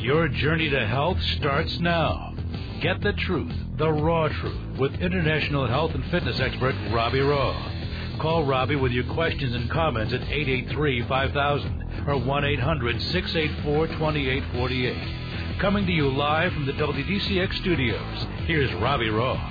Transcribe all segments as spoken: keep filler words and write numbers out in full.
Your journey to health starts now. Get the truth, the raw truth, with international health and fitness expert Robbie Raugh. Call Robbie with your questions and comments at eight eight three, five thousand or one eight hundred, six eight four, two eight four eight. Coming to you live from the W D C X studios, here's Robbie Raugh.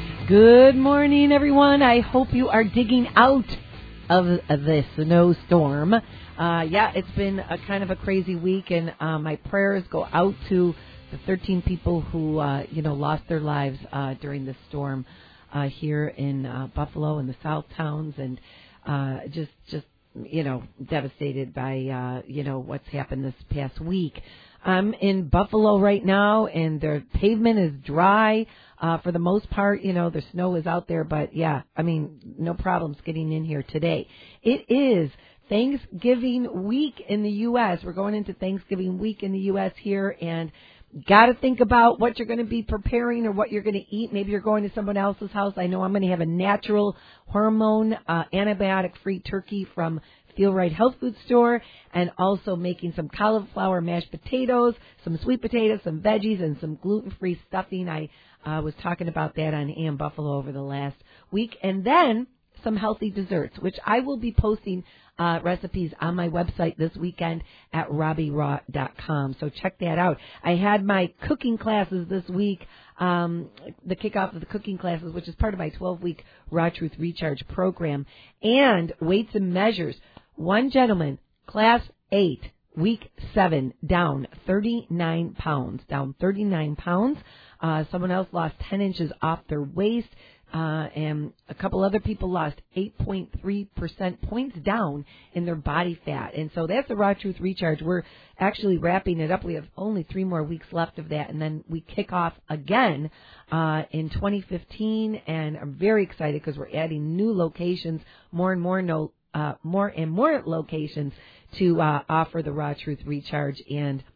Good morning, everyone. I hope you are digging out of this snowstorm. Uh, yeah, it's been a kind of a crazy week, and uh, my prayers go out to the thirteen people who, uh, you know, lost their lives uh, during this storm uh, here in uh, Buffalo and the South Towns, and uh, just, just, you know, devastated by, uh, you know, what's happened this past week. I'm in Buffalo right now, and the pavement is dry uh, for the most part. You know, the snow is out there, but yeah, I mean, no problems getting in here today. It is Thanksgiving week in the U S We're going into Thanksgiving week in the U S here, and got to think about what you're going to be preparing or what you're going to eat. Maybe you're going to someone else's house. I know I'm going to have a natural hormone uh, antibiotic-free turkey from Feel Right Health Food Store, and also making some cauliflower mashed potatoes, some sweet potatoes, some veggies, and some gluten-free stuffing. I uh, was talking about that on A M Buffalo over the last week. And then some healthy desserts, which I will be posting uh, recipes on my website this weekend at robbie raugh dot com. So check that out. I had my cooking classes this week, um, the kickoff of the cooking classes, which is part of my twelve-week Raw Truth Recharge program, and weights and measures. One gentleman, class eight, week seven, down thirty-nine pounds, down thirty-nine pounds. Uh, someone else lost ten inches off their waist. Uh, and a couple other people lost eight point three percent points down in their body fat. And so that's the Raw Truth Recharge. We're actually wrapping it up. We have only three more weeks left of that, and then we kick off again uh, in twenty fifteen. And I'm very excited because we're adding new locations, more and more no, uh, more and more locations to uh, offer the Raw Truth Recharge and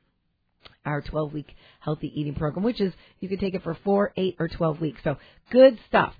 our twelve-week healthy eating program, which is you can take it for four, eight, or twelve weeks. So good stuff.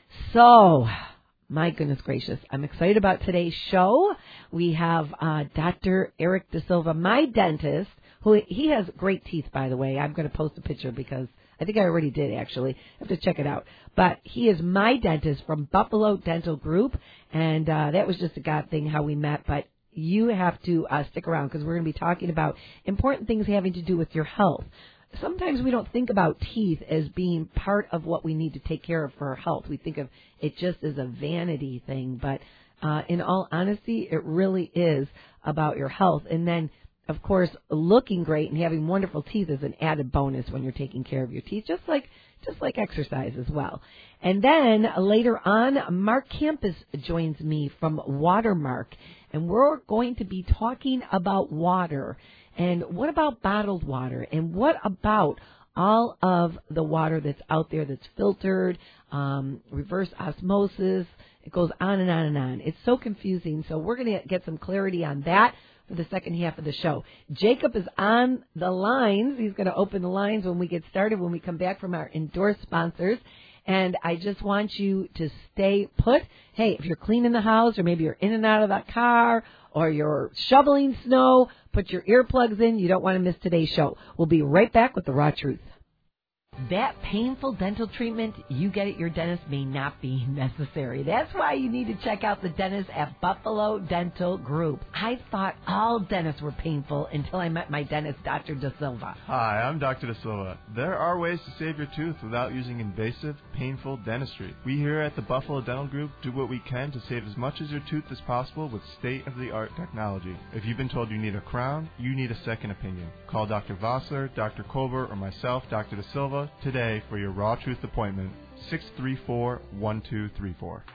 So, my goodness gracious, I'm excited about today's show. We have uh, Doctor Eric De Silva, my dentist, who he has great teeth, by the way. I'm going to post a picture because I think I already did, actually. I have to check it out. But he is my dentist from Buffalo Dental Group, and uh, that was just a God thing how we met, but you have to uh, stick around because we're going to be talking about important things having to do with your health. Sometimes we don't think about teeth as being part of what we need to take care of for our health. We think of it just as a vanity thing, but uh, in all honesty, it really is about your health. And then, of course, looking great and having wonderful teeth is an added bonus when you're taking care of your teeth, just like just like exercise as well. And then later on, Mark Campus joins me from Watermark, and we're going to be talking about water. And what about bottled water? And what about all of the water that's out there that's filtered, um, reverse osmosis? It goes on and on and on. It's so confusing. So we're going to get some clarity on that for the second half of the show. Jacob is on the lines. He's going to open the lines when we get started, when we come back from our endorsed sponsors. And I just want you to stay put. Hey, if you're cleaning the house, or maybe you're in and out of that car, or you're shoveling snow, put your earplugs in. You don't want to miss today's show. We'll be right back with the Raw Truth. That painful dental treatment you get at your dentist may not be necessary. That's why you need to check out the dentist at Buffalo Dental Group. I thought all dentists were painful until I met my dentist, Doctor De Silva. Hi, I'm Doctor De Silva. There are ways to save your tooth without using invasive, painful dentistry. We here at the Buffalo Dental Group do what we can to save as much of your tooth as possible with state-of-the-art technology. If you've been told you need a crown, you need a second opinion. Call Doctor Vossler, Doctor Colbert, or myself, Doctor De Silva, today for your Raw Truth appointment, six three four, one two three four.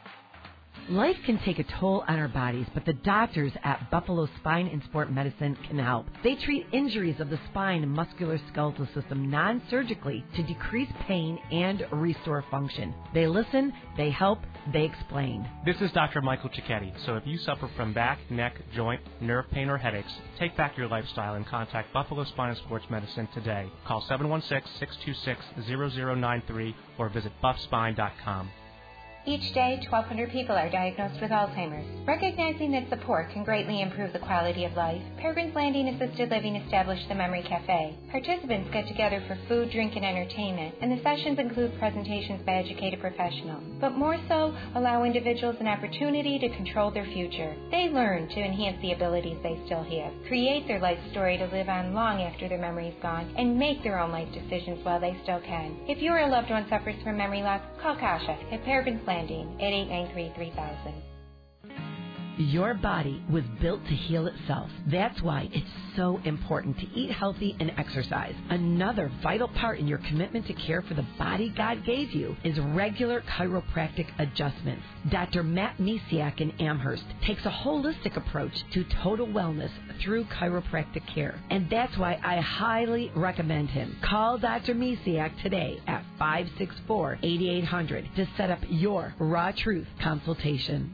Life can take a toll on our bodies, but the doctors at Buffalo Spine and Sport Medicine can help. They treat injuries of the spine and musculoskeletal system non-surgically to decrease pain and restore function. They listen, they help, they explain. This is Doctor Michael Cicchetti. So if you suffer from back, neck, joint, nerve pain, or headaches, take back your lifestyle and contact Buffalo Spine and Sports Medicine today. Call seven one six, six two six, zero zero nine three or visit buff spine dot com. Each day, twelve hundred people are diagnosed with Alzheimer's. Recognizing that support can greatly improve the quality of life, Peregrine's Landing Assisted Living established the Memory Cafe. Participants get together for food, drink, and entertainment, and the sessions include presentations by educated professionals, but more so, allow individuals an opportunity to control their future. They learn to enhance the abilities they still have, create their life story to live on long after their memory is gone, and make their own life decisions while they still can. If you or a loved one suffers from memory loss, call Kasha at Peregrine's Landing at eight nine three, three thousand. Your body was built to heal itself. That's why it's so important to eat healthy and exercise. Another vital part in your commitment to care for the body God gave you is regular chiropractic adjustments. Doctor Matt Misiak in Amherst takes a holistic approach to total wellness through chiropractic care, and that's why I highly recommend him. Call Doctor Misiak today at five six four, eight eight zero zero to set up your Raw Truth consultation.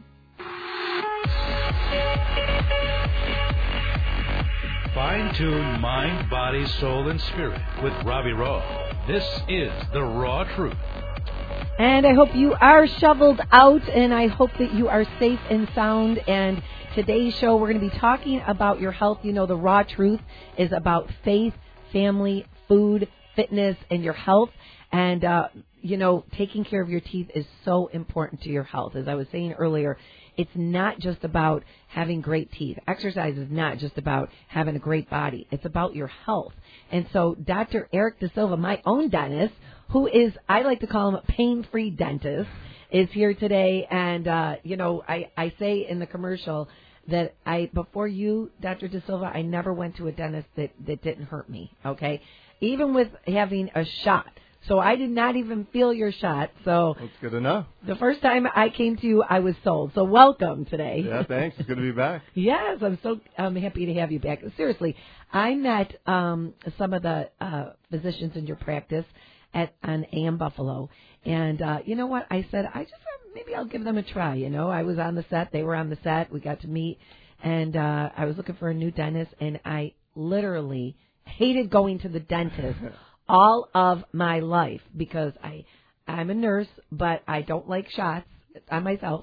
Fine-tune mind, body, soul, and spirit with Robbie Raw. This is The Raw Truth. And I hope you are shoveled out, and I hope that you are safe and sound. And today's show, we're going to be talking about your health. You know, The Raw Truth is about faith, family, food, fitness, and your health. And, uh, you know, taking care of your teeth is so important to your health. As I was saying earlier, it's not just about having great teeth. Exercise is not just about having a great body. It's about your health. And so Doctor Eric De Silva, my own dentist, who is, I like to call him a pain-free dentist, is here today. And, uh, you know, I, I say in the commercial that I, before you, Doctor De Silva, I never went to a dentist that, that didn't hurt me, okay? Even with having a shot. So I did not even feel your shot. So that's good enough. The first time I came to you, I was sold. So welcome today. Yeah, thanks. It's good to be back. Yes, I'm so I'm happy to have you back. Seriously, I met um, some of the uh, physicians in your practice at on A M Buffalo, and uh, you know what? I said I just uh, maybe I'll give them a try. You know, I was on the set, they were on the set, we got to meet, and uh, I was looking for a new dentist, and I literally hated going to the dentist. All of my life, because I, I'm a nurse, but I don't like shots on myself.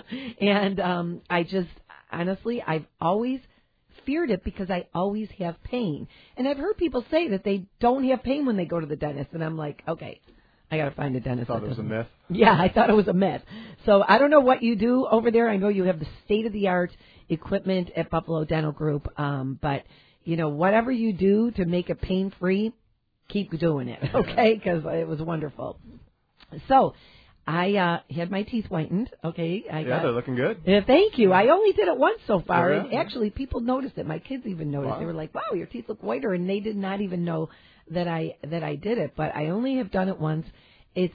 and um, I just, honestly, I've always feared it because I always have pain. And I've heard people say that they don't have pain when they go to the dentist. And I'm like, okay, I got to find a dentist. I thought it was a myth. Yeah, I thought it was a myth. So I don't know what you do over there. I know you have the state-of-the-art equipment at Buffalo Dental Group. Um, but, you know, whatever you do to make it pain-free, keep doing it, okay, because it was wonderful. So I uh, had my teeth whitened, okay. I yeah, got, they're looking good. Yeah, thank you. I only did it once so far, Oh, yeah? and actually people noticed it. My kids even noticed. Wow. They were like, wow, your teeth look whiter, and they did not even know that I that I did it. But I only have done it once. It's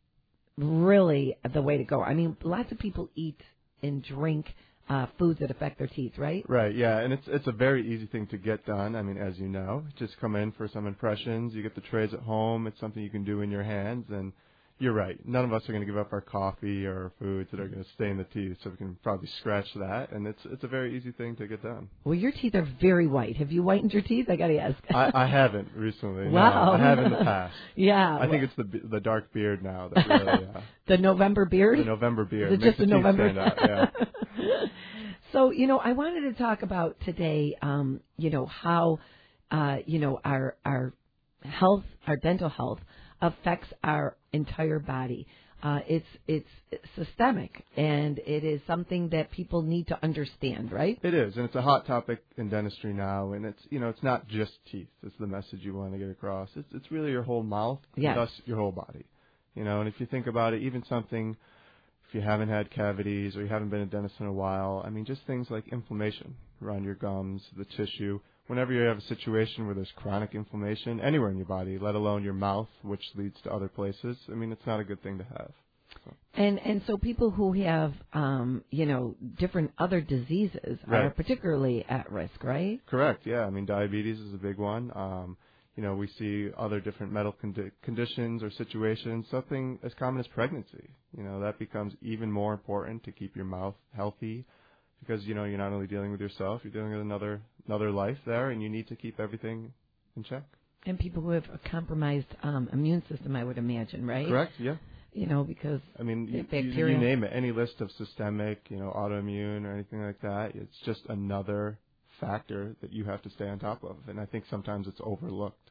really the way to go. I mean, lots of people eat and drink Uh, foods that affect their teeth, right? Right, yeah, and it's it's a very easy thing to get done. I mean, as you know, just come in for some impressions. You get the trays at home. It's something you can do in your hands, and you're right. None of us are going to give up our coffee or our foods that are going to stain the teeth, so we can probably scratch that, and it's it's a very easy thing to get done. Well, your teeth are very white. Have you whitened your teeth? I got to ask. I, I haven't recently. Wow. No, I have in the past. Yeah. I think it's the the dark beard now that really. Uh, the November beard. The November beard. Is it makes just the the teeth November? Stand out, yeah. So, you know, I wanted to talk about today, um, you know, how, uh, you know, our our health, our dental health affects our entire body. Uh, it's it's systemic, and it is something that people need to understand, right? It is, and it's a hot topic in dentistry now, and it's, you know, it's not just teeth. It's the message you want to get across. It's it's really your whole mouth, yes. and thus your whole body. You know, and if you think about it, even something, if you haven't had cavities or you haven't been a dentist in a while, I mean, just things like inflammation around your gums, the tissue. Whenever you have a situation where there's chronic inflammation anywhere in your body, let alone your mouth, which leads to other places, I mean, it's not a good thing to have. So. And and so people who have, um, you know, different other diseases right. are particularly at risk, right? Correct, yeah. I mean, diabetes is a big one. Um, you know, we see other different medical condi- conditions or situations, something as common as pregnancy. You know, that becomes even more important to keep your mouth healthy because, you know, you're not only dealing with yourself, you're dealing with another another life there, and you need to keep everything in check. And people who have a compromised um, immune system, I would imagine, right? Correct, yeah. you know, because I mean, you, bacteria. you name it, any list of systemic, you know, autoimmune or anything like that, it's just another factor that you have to stay on top of. And I think sometimes it's overlooked.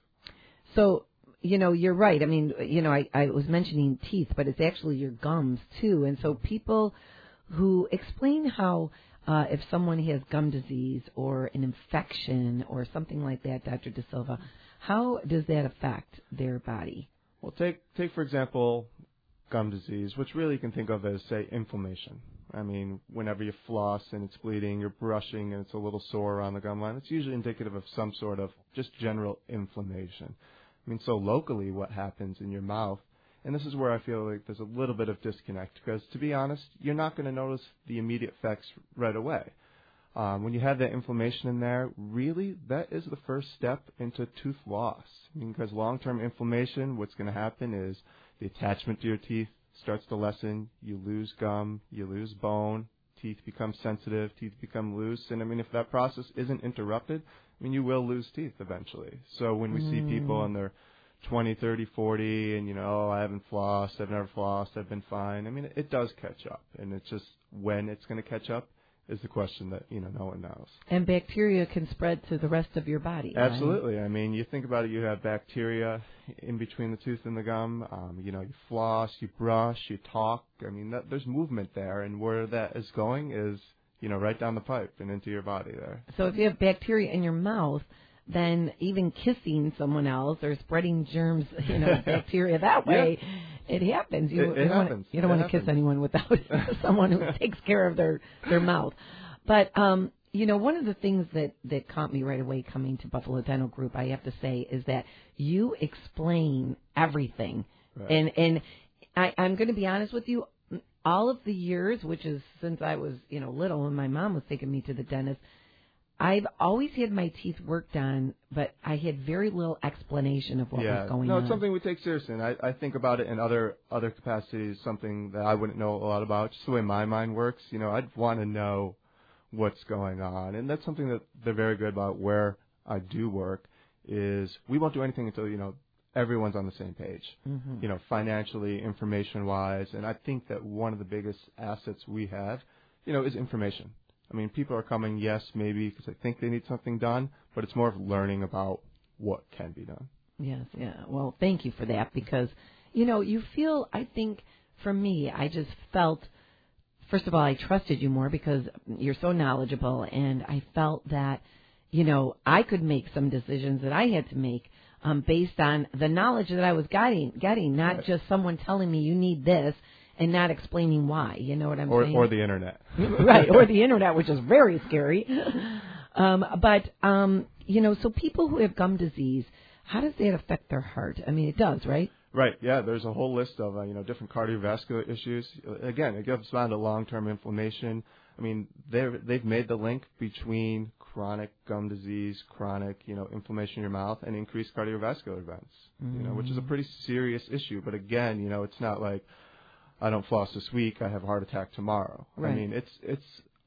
So, you know, you're right. I mean, you know, I, I was mentioning teeth, but it's actually your gums, too. And so people who explain how uh, if someone has gum disease or an infection or something like that, Doctor De Silva, how does that affect their body? Well, take, take for example, gum disease, which really you can think of as, say, inflammation. I mean, whenever you floss and it's bleeding, you're brushing and it's a little sore around the gum line, it's usually indicative of some sort of just general inflammation. I mean, so locally what happens in your mouth, and this is where I feel like there's a little bit of disconnect, because to be honest, you're not going to notice the immediate effects right away. Um, when you have that inflammation in there, really, that is the first step into tooth loss. I mean, because long-term inflammation, what's going to happen is the attachment to your teeth starts to lessen, you lose gum, you lose bone, teeth become sensitive, teeth become loose, and I mean, if that process isn't interrupted, I mean, you will lose teeth eventually. So when we mm. see people in their twenty, thirty, forty, and, you know, oh, I haven't flossed, I've never flossed, I've been fine, I mean, it, it does catch up, and it's just when it's going to catch up is the question that, you know, no one knows. And bacteria can spread to the rest of your body. Absolutely. Right? I mean, you think about it, you have bacteria in between the tooth and the gum. Um, you know, you floss, you brush, you talk. I mean, that, there's movement there, and where that is going is, you know, right down the pipe and into your body there. So if you have bacteria in your mouth, then even kissing someone else or spreading germs, you know, bacteria that way, yeah. it happens. You, it, it you happens. Want, you don't it want happens. to kiss anyone without someone who takes care of their, their mouth. But, um, you know, one of the things that, that caught me right away coming to Buffalo Dental Group, I have to say, is that you explain everything. Right. And and I, I'm going to be honest with you, all of the years, which is since I was, you know, little and my mom was taking me to the dentist, I've always had my teeth worked on, but I had very little explanation of what yeah. was going no, on. No, it's something we take seriously, and I, I think about it in other other capacities, something that I wouldn't know a lot about, just the way my mind works. You know, I'd want to know what's going on, and that's something that they're very good about where I do work, is we won't do anything until, you know, everyone's on the same page, mm-hmm. you know, financially, information-wise, and I think that one of the biggest assets we have, you know, is information. I mean, people are coming, yes, maybe because they think they need something done, but it's more of learning about what can be done. Yes, yeah. Well, thank you for that, because, you know, you feel, I think, for me, I just felt, first of all, I trusted you more because you're so knowledgeable, and I felt that, you know, I could make some decisions that I had to make um, based on the knowledge that I was getting, getting not right. just someone telling me you need this and not explaining why. You know what I'm or, saying? Or the Internet. Right, or the Internet, which is very scary. Um, but, um, you know, so people who have gum disease, how does that affect their heart? I mean, it does, right? Right, yeah, there's a whole list of, uh, you know, different cardiovascular issues. Again, it goes down to long-term inflammation. I mean, they're, they've made the link between chronic gum disease, chronic, you know, inflammation in your mouth, and increased cardiovascular events, mm. you know, which is a pretty serious issue. But again, you know, it's not like I don't floss this week, I have a heart attack tomorrow. Right. I mean, it's it's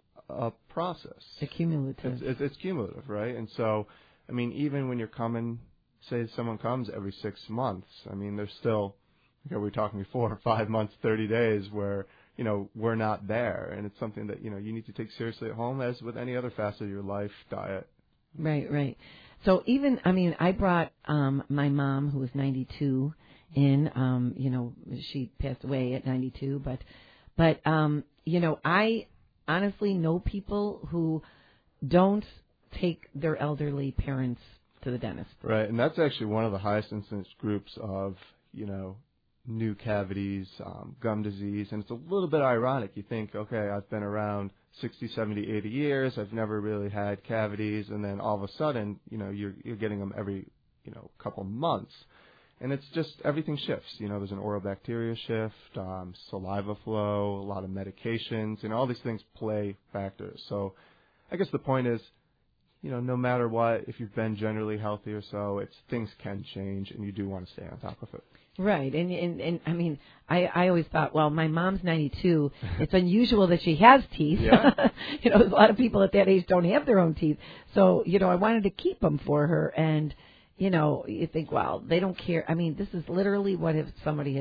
a process. It's cumulative. It's, it's, it's cumulative, right? And so, I mean, even when you're coming, say someone comes every six months, I mean, there's still, you know, we were talking before, five months, thirty days where, you know, we're not there. And it's something that, you know, you need to take seriously at home as with any other facet of your life, diet. Right, right. So even, I mean, I brought um, my mom, who was ninety-two, in, um, you know, she passed away at ninety-two, but, but, um, you know, I honestly know people who don't take their elderly parents to the dentist. Right, and that's actually one of the highest incidence groups of, you know, new cavities, um, gum disease, and it's a little bit ironic. You think, okay, I've been around sixty, seventy, eighty years, I've never really had cavities, and then all of a sudden, you know, you're, you're getting them every, you know, couple months. And it's just, everything shifts. You know, there's an oral bacteria shift, um, saliva flow, a lot of medications, and all these things play factors. So I guess the point is, you know, no matter what, if you've been generally healthy or so, it's things can change, and you do want to stay on top of it. Right. And, and, and I mean, I, I always thought, well, my mom's ninety-two. It's unusual that she has teeth. Yeah. You know, there's a lot of people at that age don't have their own teeth. So, you know, I wanted to keep them for her. And, you know, you think, well, they don't care. I mean, this is literally what if somebody has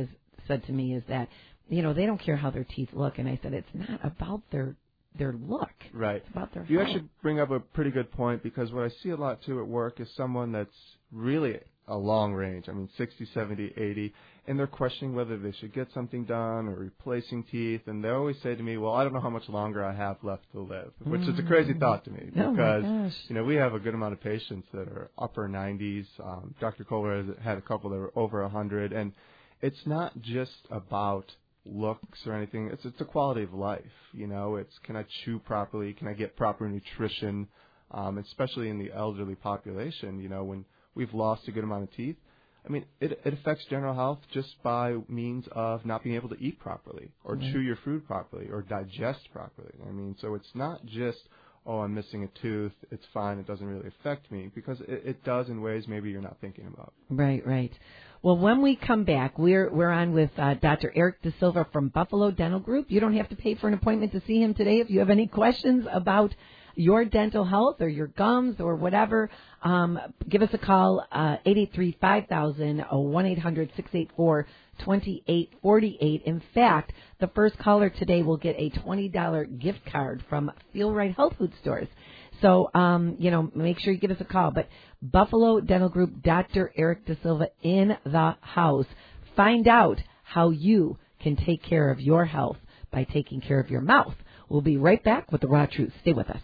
said to me is that, you know, they don't care how their teeth look. And I said, it's not about their their look. Right. It's about their You health. actually bring up a pretty good point, because what I see a lot, too, at work is someone that's really a long range. I mean, sixty, seventy, eighty, and they're questioning whether they should get something done or replacing teeth. And they always say to me, well, I don't know how much longer I have left to live, which mm. is a crazy thought to me, because, oh you know, we have a good amount of patients that are upper nineties. Um, Doctor Kohler has had a couple that were over one hundred, and it's not just about looks or anything. It's it's a quality of life. You know, it's, can I chew properly? Can I get proper nutrition? Um, especially in the elderly population, you know, when we've lost a good amount of teeth. I mean, it, it affects general health just by means of not being able to eat properly or mm-hmm. chew your food properly or digest properly. I mean, so it's not just, oh, I'm missing a tooth, it's fine, it doesn't really affect me, because it, it does in ways maybe you're not thinking about. Right, right. Well, when we come back, we're we're on with uh, Doctor Eric De Silva from Buffalo Dental Group. You don't have to pay for an appointment to see him today. If you have any questions about your dental health or your gums or whatever, um, give us a call, uh, eight eight three, five thousand, one eight hundred, six eight four, two eight four eight. In fact, the first caller today will get a twenty dollars gift card from Feel Right Health Food Stores. So, um, you know, make sure you give us a call. But Buffalo Dental Group, Doctor Eric De Silva in the house. Find out how you can take care of your health by taking care of your mouth. We'll be right back with the Raw Truth. Stay with us.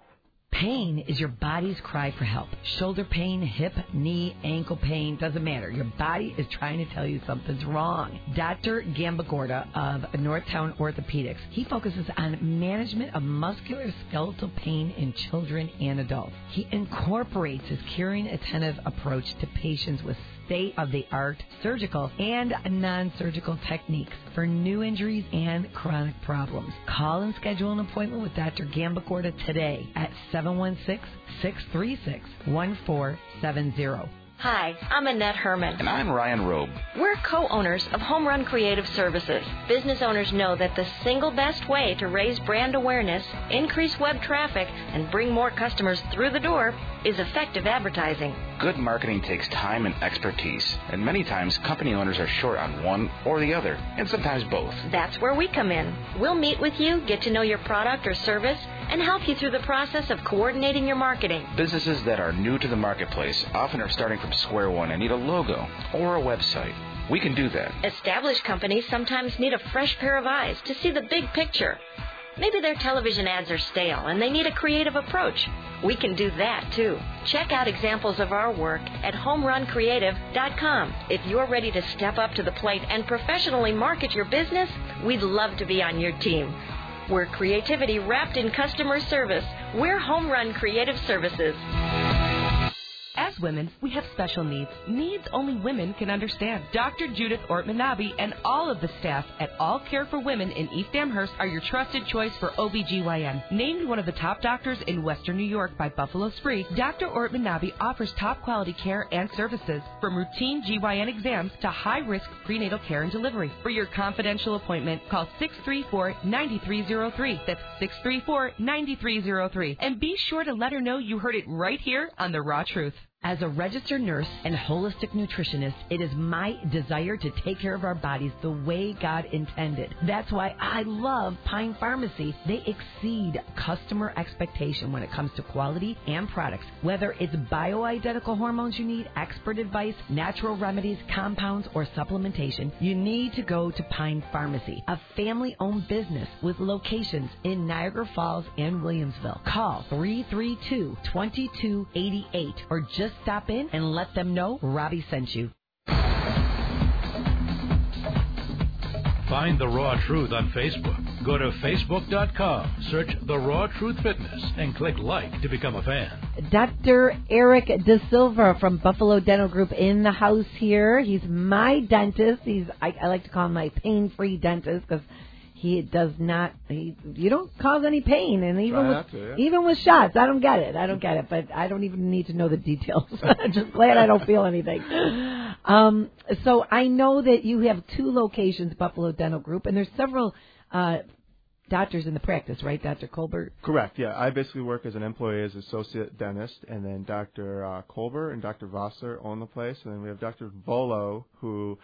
Pain is your body's cry for help. Shoulder pain, hip, knee, ankle pain, doesn't matter. Your body is trying to tell you something's wrong. Doctor Gambagorda of Northtown Orthopedics, he focuses on management of musculoskeletal pain in children and adults. He incorporates his caring, attentive approach to patients with state-of-the-art surgical and non-surgical techniques for new injuries and chronic problems. Call and schedule an appointment with Doctor Gambagorda today at seven one six, six three six, one four seven zero. Hi, I'm Annette Herman. And I'm Ryan Robe. We're co-owners of Home Run Creative Services. Business owners know that the single best way to raise brand awareness, increase web traffic, and bring more customers through the door is effective advertising. Good marketing takes time and expertise, and many times company owners are short on one or the other, and sometimes both. That's where we come in. We'll meet with you, get to know your product or service, and help you through the process of coordinating your marketing. Businesses that are new to the marketplace often are starting from square one and need a logo or a website. We can do that. Established companies sometimes need a fresh pair of eyes to see the big picture. Maybe their television ads are stale and they need a creative approach. We can do that, too. Check out examples of our work at home run creative dot com. If you're ready to step up to the plate and professionally market your business, we'd love to be on your team. We're creativity wrapped in customer service. We're Home Run Creative Services. As women, we have special needs, needs only women can understand. Doctor Judith Ortmanabe and all of the staff at All Care for Women in East Amherst are your trusted choice for O B G Y N. Named one of the top doctors in Western New York by Buffalo Spree, Doctor Ortmanabe offers top quality care and services, from routine G Y N exams to high-risk prenatal care and delivery. For your confidential appointment, call six three four, nine three zero three. That's six three four, nine three zero three. And be sure to let her know you heard it right here on The Raw Truth. As a registered nurse and holistic nutritionist, it is my desire to take care of our bodies the way God intended. That's why I love Pine Pharmacy. They exceed customer expectation when it comes to quality and products. Whether it's bioidentical hormones you need, expert advice, natural remedies, compounds, or supplementation, you need to go to Pine Pharmacy, a family-owned business with locations in Niagara Falls and Williamsville. Call three three two, two two eight eight or just stop in and let them know Robbie sent you. Find The Raw Truth on Facebook. Go to facebook dot com, search The Raw Truth Fitness, and click like to become a fan. Doctor Eric De Silva from Buffalo Dental Group in the house here. He's my dentist. He's I, I like to call him my pain-free dentist because he does not, he, you don't cause any pain, and even with, to, yeah. even with shots, I don't get it, I don't get it, but I don't even need to know the details. I'm just glad I don't feel anything. Um, so I know that you have two locations, Buffalo Dental Group, and there's several uh, doctors in the practice, right, Doctor Colbert? Correct, yeah. I basically work as an employee as associate dentist, and then Doctor Uh, Colbert and Doctor Vassar own the place, and then we have Doctor Volo, who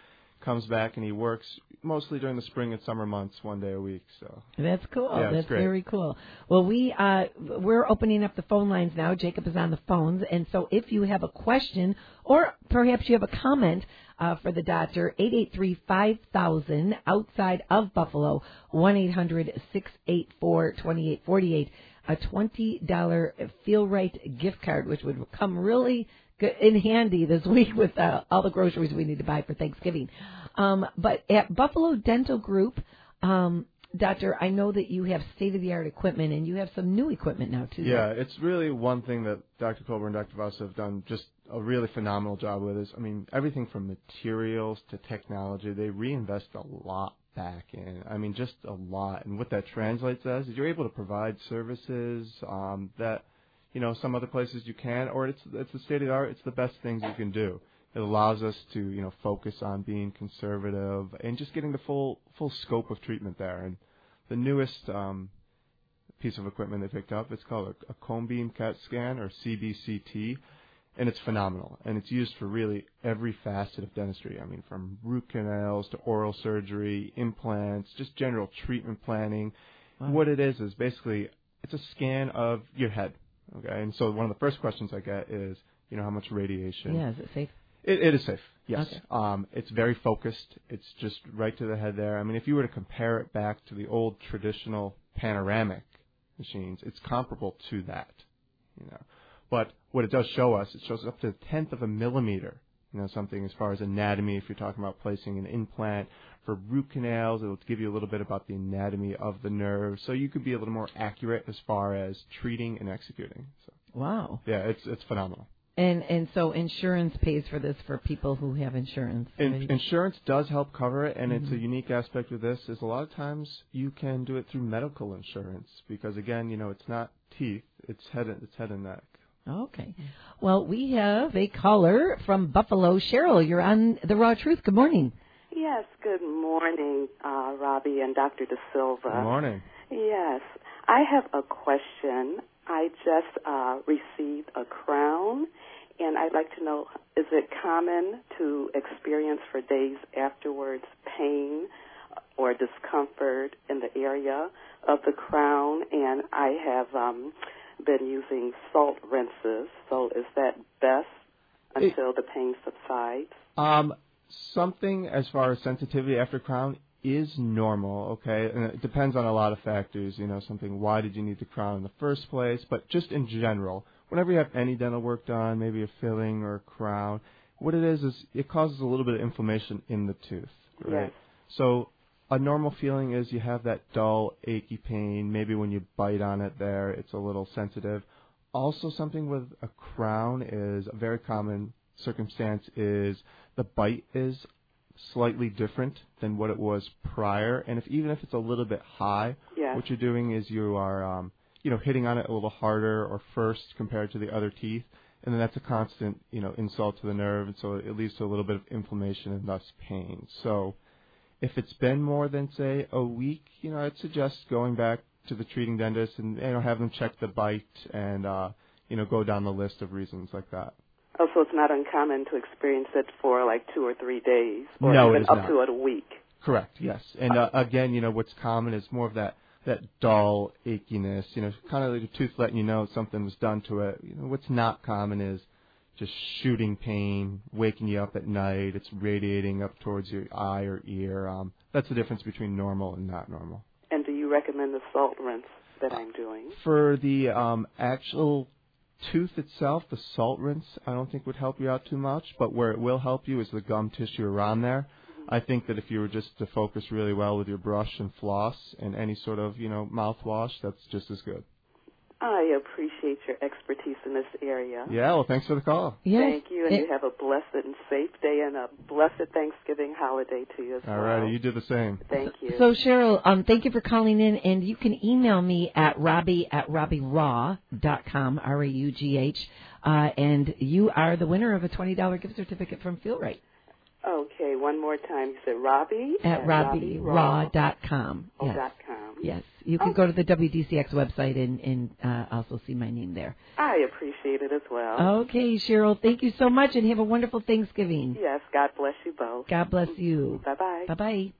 comes back and he works mostly during the spring and summer months, one day a week. So that's cool. Yeah, that's great. very cool. Well, we uh, we're opening up the phone lines now. Jacob is on the phones, and so if you have a question or perhaps you have a comment uh, for the doctor, eight eight three, five thousand outside of Buffalo, one eight hundred, six eight four, two eight four eight. A twenty dollars Feel Right gift card, which would come really good in handy this week with uh, all the groceries we need to buy for Thanksgiving. Um, but at Buffalo Dental Group, um, Doctor, I know that you have state-of-the-art equipment, and you have some new equipment now, too. Yeah, it's really one thing that Doctor Colbert and Doctor Voss have done just a really phenomenal job with is, I mean, everything from materials to technology, they reinvest a lot back in. I mean, just a lot. And what that translates as is you're able to provide services um, that, you know, some other places you can, or it's it's the state of the art. It's the best things you can do. It allows us to, you know, focus on being conservative and just getting the full full scope of treatment there. And the newest um, piece of equipment they picked up, it's called a, a cone beam C A T scan, or C B C T. And it's phenomenal, and it's used for really every facet of dentistry. I mean, from root canals to oral surgery, implants, just general treatment planning. Wow. What it is is basically it's a scan of your head, okay? And so one of the first questions I get is, you know, how much radiation? Yeah, is it safe? It, it is safe, yes. Okay. Um, it's very focused. It's just right to the head there. I mean, if you were to compare it back to the old traditional panoramic machines, it's comparable to that, you know. But what it does show us, it shows up to a tenth of a millimeter, you know, something as far as anatomy. If you're talking about placing an implant for root canals, it'll give you a little bit about the anatomy of the nerve, so you could be a little more accurate as far as treating and executing. So, wow. Yeah, it's it's phenomenal. And and so insurance pays for this for people who have insurance. In, right? Insurance does help cover it, and mm-hmm. it's a unique aspect with this is a lot of times you can do it through medical insurance because, again, you know, it's not teeth, it's head, it's head and neck. Okay. Well, we have a caller from Buffalo. Cheryl, you're on The Raw Truth. Good morning. Yes, good morning, uh, Robbie and Doctor De Silva. Good morning. Yes. I have a question. I just uh, received a crown, and I'd like to know, is it common to experience for days afterwards pain or discomfort in the area of the crown? And I have... Um, been using salt rinses, so is that best until it, the pain subsides? Um, something as far as sensitivity after crown is normal, okay? And it depends on a lot of factors, you know, something, why did you need the crown in the first place? But just in general, whenever you have any dental work done, maybe a filling or a crown, what it is is it causes a little bit of inflammation in the tooth, right? Yes. So a normal feeling is you have that dull, achy pain. Maybe when you bite on it there, it's a little sensitive. Also, something with a crown is a very common circumstance is the bite is slightly different than what it was prior. And if even if it's a little bit high, yes. what you're doing is you are, um, you know, hitting on it a little harder or first compared to the other teeth. And then that's a constant, you know, insult to the nerve. And so it leads to a little bit of inflammation and thus pain. So if it's been more than, say, a week, you know, I'd suggest going back to the treating dentist and, you know, have them check the bite and, uh, you know, go down the list of reasons like that. Oh, so it's not uncommon to experience it for like two or three days or no, even it is up not. to a week? Correct, yes. And, uh, again, you know, what's common is more of that, that dull achiness, you know, kind of like a tooth letting you know something was done to it. You know, what's not common is just shooting pain, waking you up at night. It's radiating up towards your eye or ear. Um, that's the difference between normal and not normal. And do you recommend the salt rinse that I'm doing? For the um, actual tooth itself, the salt rinse I don't think would help you out too much, but where it will help you is the gum tissue around there. Mm-hmm. I think that if you were just to focus really well with your brush and floss and any sort of, you know, mouthwash, that's just as good. I appreciate your expertise in this area. Yeah, well, thanks for the call. Yes. Thank you, and it, you have a blessed and safe day and a blessed Thanksgiving holiday to you as all well. All right, you do the same. Thank you. So, Cheryl, um, thank you for calling in, and you can email me at robbie at robbie raw dot com, R A U G H, uh, and you are the winner of a twenty dollars gift certificate from Feel Right. Okay, one more time. You said Robbie? At, at robbie raw dot com. Oh, yes. dot com. Yes. You can okay. go to the W D C X website and, and uh, also see my name there. I appreciate it as well. Okay, Cheryl. Thank you so much, and have a wonderful Thanksgiving. Yes, God bless you both. God bless you. Bye-bye. Bye-bye.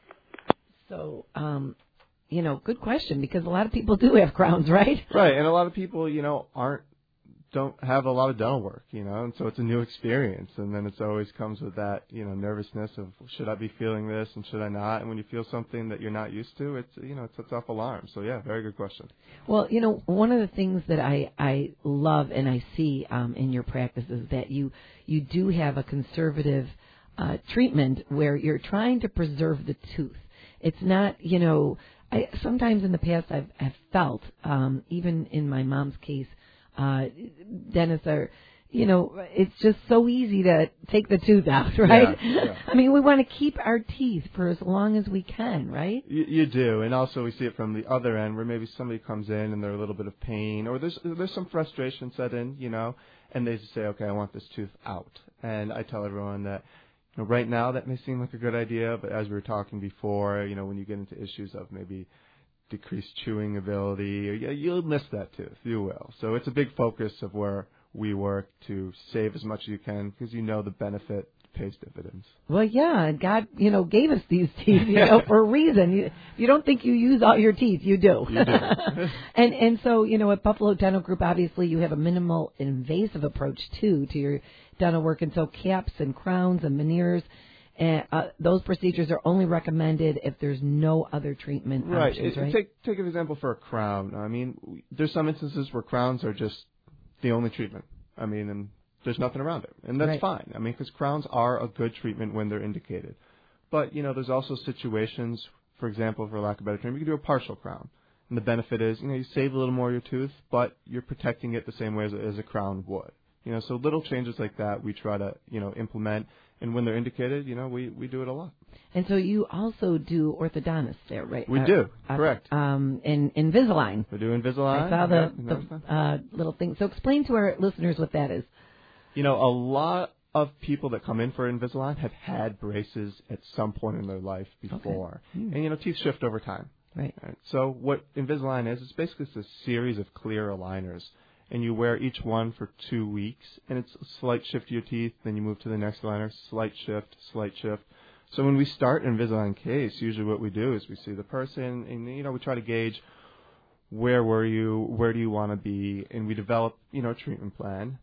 So, um, you know, good question, because a lot of people do have crowns, right? Right, and a lot of people, you know, aren't, don't have a lot of dental work, you know, and so it's a new experience, and then it's always comes with that, you know, nervousness of should I be feeling this and should I not, and when you feel something that you're not used to, it's, you know, it sets off alarm. So yeah, very good question. Well, you know, one of the things that I, I love and I see um, in your practice is that you, you do have a conservative uh, treatment where you're trying to preserve the tooth. It's not, you know, I, sometimes in the past I've, I've felt, um, even in my mom's case, uh, dentists are, you know, it's just so easy to take the tooth out, right? Yeah, yeah. I mean, we want to keep our teeth for as long as we can, right? You, you do, and also we see it from the other end where maybe somebody comes in and they're a little bit of pain, or there's there's some frustration set in, you know, and they just say, okay, I want this tooth out. And I tell everyone that, you know, right now that may seem like a good idea, but as we were talking before, you know, when you get into issues of maybe decreased chewing ability, or, yeah, you'll miss that tooth, you will. So it's a big focus of where we work to save as much as you can, because you know the benefit pays dividends. Well, yeah, and God, you know, gave us these teeth, you know, for a reason. You, you don't think you use all your teeth, you do. You do. and and so, you know, at Buffalo Dental Group, obviously you have a minimal invasive approach too to your dental work, and so caps and crowns and veneers. And uh, those procedures are only recommended if there's no other treatment right. options, it, right? Take, take an example for a crown. I mean, there's some instances where crowns are just the only treatment. I mean, and there's nothing around it. And that's right. fine. I mean, because crowns are a good treatment when they're indicated. But, you know, there's also situations, for example, for lack of a better term, you can do a partial crown. And the benefit is, you know, you save a little more of your tooth, but you're protecting it the same way as, as a crown would. You know, so little changes like that we try to, you know, implement. And when they're indicated, you know, we, we do it a lot. And so you also do orthodontists there, right? We uh, do, uh, correct. Um, in Invisalign. We do Invisalign. I saw the, yeah, the uh, little thing. So explain to our listeners what that is. You know, a lot of people that come in for Invisalign have had braces at some point in their life before. Okay. Mm. And, you know, teeth shift over time. Right. right. So what Invisalign is, it's basically just a series of clear aligners. And you wear each one for two weeks, and it's a slight shift to your teeth, then you move to the next aligner, slight shift, slight shift. So when we start an Invisalign case, usually what we do is we see the person, and, you know, we try to gauge where were you, where do you want to be, and we develop, you know, a treatment plan.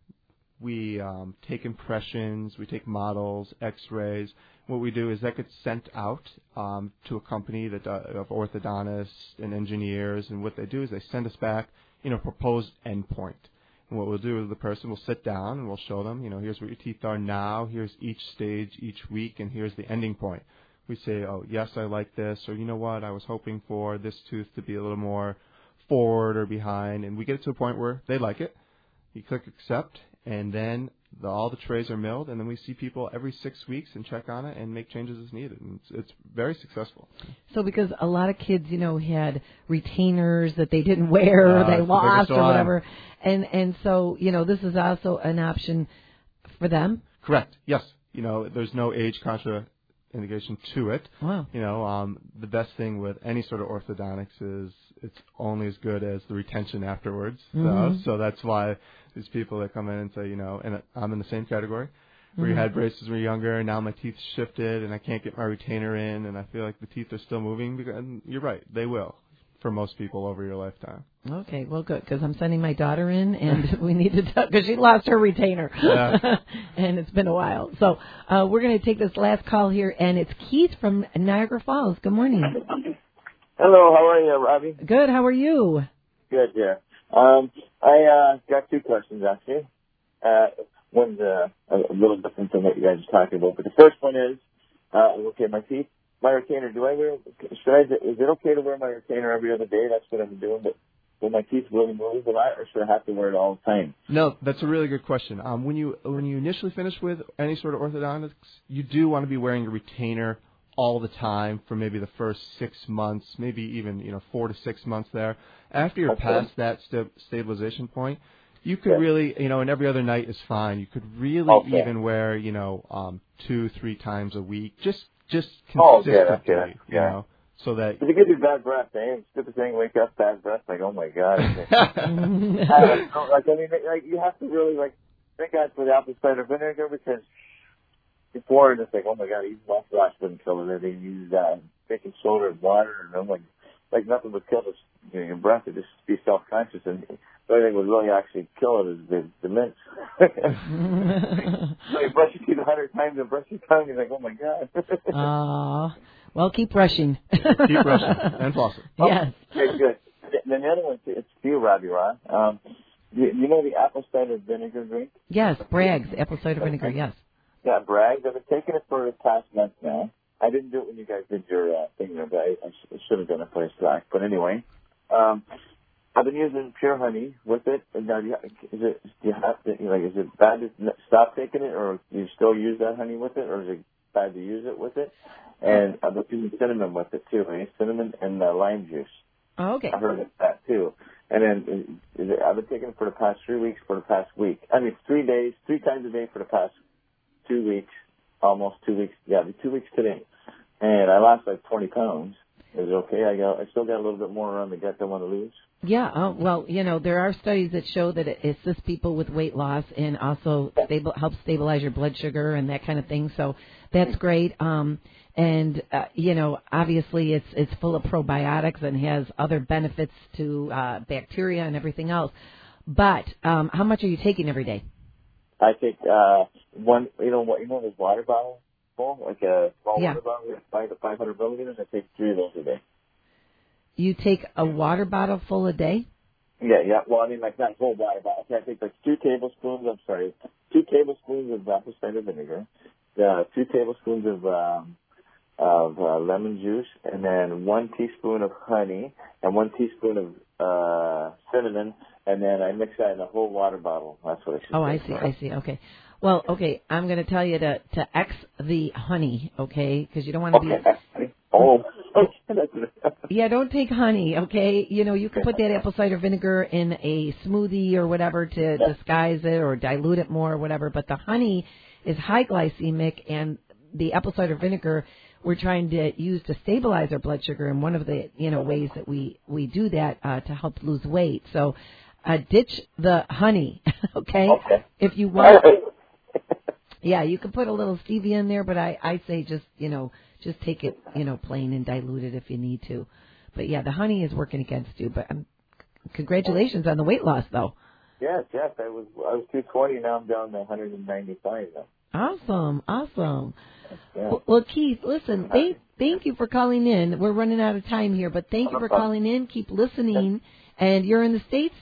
We um, take impressions, we take models, x-rays. What we do is that gets sent out um, to a company that uh, of orthodontists and engineers, and what they do is they send us back, you know, proposed endpoint. And what we'll do is the person will sit down and we'll show them, you know, here's what your teeth are now, here's each stage each week, and here's the ending point. We say, oh, yes, I like this, or you know what, I was hoping for this tooth to be a little more forward or behind, and we get it to a point where they like it. You click accept, and then the, all the trays are milled, and then we see people every six weeks and check on it and make changes as needed. And it's, it's very successful. So because a lot of kids, you know, had retainers that they didn't wear, uh, or they lost or whatever, on. and and so, you know, this is also an option for them? Correct, yes. You know, there's no age contraindication to it. Wow. You know, um, the best thing with any sort of orthodontics is it's only as good as the retention afterwards. Mm-hmm. So, so that's why these people that come in and say, you know, and I'm in the same category, where mm-hmm. you had braces when you were younger, and now my teeth shifted, and I can't get my retainer in, and I feel like the teeth are still moving. Because, and you're right, they will, for most people over your lifetime. Okay, well, good, because I'm sending my daughter in, and we need to talk, because she lost her retainer, yeah. and it's been a while. So uh, we're going to take this last call here, and it's Keith from Niagara Falls. Good morning. Hello, how are you, Robbie? Good, how are you? Good, yeah. Um, I uh, got two questions, actually. Uh, one's uh, a little different than what you guys are talking about, but the first one is, uh, okay, my teeth, my retainer, do I wear, should I, is it okay to wear my retainer every other day? That's what I'm doing, but will my teeth really move a lot, or should I have to wear it all the time? No, that's a really good question. Um, when you when you initially finish with any sort of orthodontics, you do want to be wearing a retainer all the time for maybe the first six months, maybe even, you know, four to six months there. After you're okay. past that st- stabilization point, you could yeah. really, you know, and every other night is fine. You could really okay. even wear, you know, um, two, three times a week, just just oh, consistently, okay, okay. you yeah. know, so that. But it gives you bad breath, eh? It's good to saying wake up, bad breath. Like, oh my god. I don't know, like, I mean, like you have to really like thank God for the apple cider vinegar because before it's like, oh my god, even mouthwash wouldn't kill it. They use uh, baking soda and water, and I'm like, like nothing would kill this, you know, your breath. It just be self-conscious, and the only thing would really actually kill it is the, the mint. So you brush your teeth a hundred times and brush your tongue, you're like, oh my god. Aw. Well, keep brushing. Keep brushing and flossing. Oh, Yes. Okay, good. Then the other one, it's for you, Robbie Ron. Um, you, you know the apple cider vinegar drink? Yes, Bragg's apple cider vinegar. Yes. Yeah, Bragg's. I've been taking it for the past month now. I didn't do it when you guys did your uh, thing there, but I, I sh- should have done it for Slack. But anyway, um, I've been using pure honey with it. And now, do you, is it? Do you have to? Like, is it bad to stop taking it, or do you still use that honey with it, or is it bad to use it with it? And I've been using cinnamon with it too. Eh? Cinnamon and uh, lime juice. Oh, okay. I heard of that too. And then is it, I've been taking it for the past three weeks, for the past week. I mean, three days, three times a day for the past two weeks, almost two weeks. Yeah, two weeks today. And I lost like twenty pounds. Is it okay? I got, I still got a little bit more around the gut I want to lose. Yeah. Oh, well, you know, there are studies that show that it assists people with weight loss and also stable, helps stabilize your blood sugar and that kind of thing. So that's great. Um, and, uh, you know, obviously it's it's full of probiotics and has other benefits to uh, bacteria and everything else. But um, how much are you taking every day? I take uh, one, you know, what you know, this water bottle full, like a small yeah. water bottle with five to five hundred milliliters. I take three of those a day. You take a water bottle full a day? Yeah, yeah. Well, I mean, like not whole water bottle. I take like two tablespoons. I'm sorry, two tablespoons of apple cider vinegar, uh, two tablespoons of um, of uh, lemon juice, and then one teaspoon of honey, and one teaspoon of uh, cinnamon, and then I mix that in a whole water bottle. That's what I should. Oh, I see. For. I see. Okay. Well, okay. I'm going to tell you to to X the honey, okay? Because you don't want to okay. be. Oh. Yeah, don't take honey, okay? You know, you can put that apple cider vinegar in a smoothie or whatever to disguise it or dilute it more or whatever, but the honey is high glycemic, and the apple cider vinegar we're trying to use to stabilize our blood sugar, and one of the, you know, ways that we, we do that uh, to help lose weight. So uh, ditch the honey, okay? Okay. If you want. Yeah, you can put a little stevia in there, but I, I say just, you know, just take it, you know, plain and dilute it if you need to. But, yeah, the honey is working against you. But um, congratulations on the weight loss, though. Yes, yes. I was I was two twenty. Now I'm down to one ninety-five now. Awesome, awesome. Yeah. Well, well, Keith, listen, thank, thank you for calling in. We're running out of time here, but thank you for calling in. Keep listening. And you're in the States?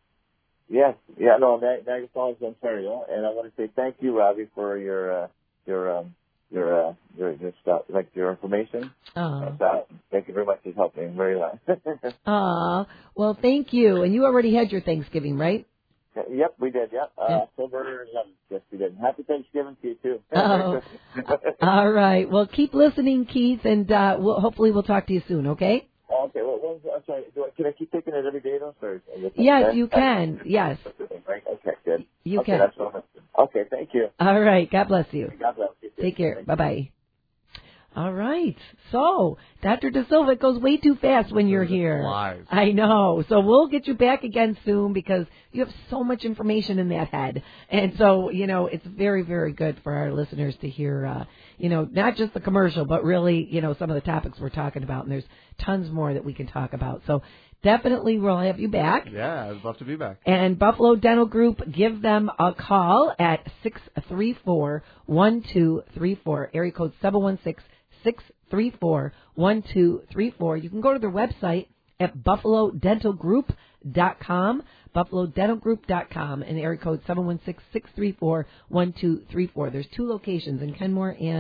Yes, yeah, no, Niagara Falls, Ontario, and I want to say thank you, Robbie, for your uh, your um, your uh, your your stuff, like your information. Oh. Uh, thank you very much for helping me very much. Aw, well, thank you. And you already had your Thanksgiving, right? Yep, we did. Yep, uh, October eleventh. Yes, we did. Happy Thanksgiving to you too. Oh, all right. Well, keep listening, Keith, and uh, we'll, hopefully we'll talk to you soon. Okay? Okay. Well, well I'm sorry. Do I, can I keep taking it every day, though? Sorry. Yes, you can. Yes. Right. Okay. Good. You okay, can. That's what I'm, okay. Thank you. All right. God bless you. God bless you. Too. Take care. Bye bye. All right. So, Doctor De Silva, it goes way too fast when you're here. Live. I know. So we'll get you back again soon because you have so much information in that head. And so, you know, it's very, very good for our listeners to hear, uh, you know, not just the commercial, but really, you know, some of the topics we're talking about. And there's tons more that we can talk about. So definitely we'll have you back. Yeah, I'd love to be back. And Buffalo Dental Group, give them a call at six three four, one two three four, area code seven one six, six three four, one two three four. You can go to their website at buffalo dental group dot com, buffalo dental group dot com, and area code seven one six, six three four, one two three four. There's two locations in Kenmore and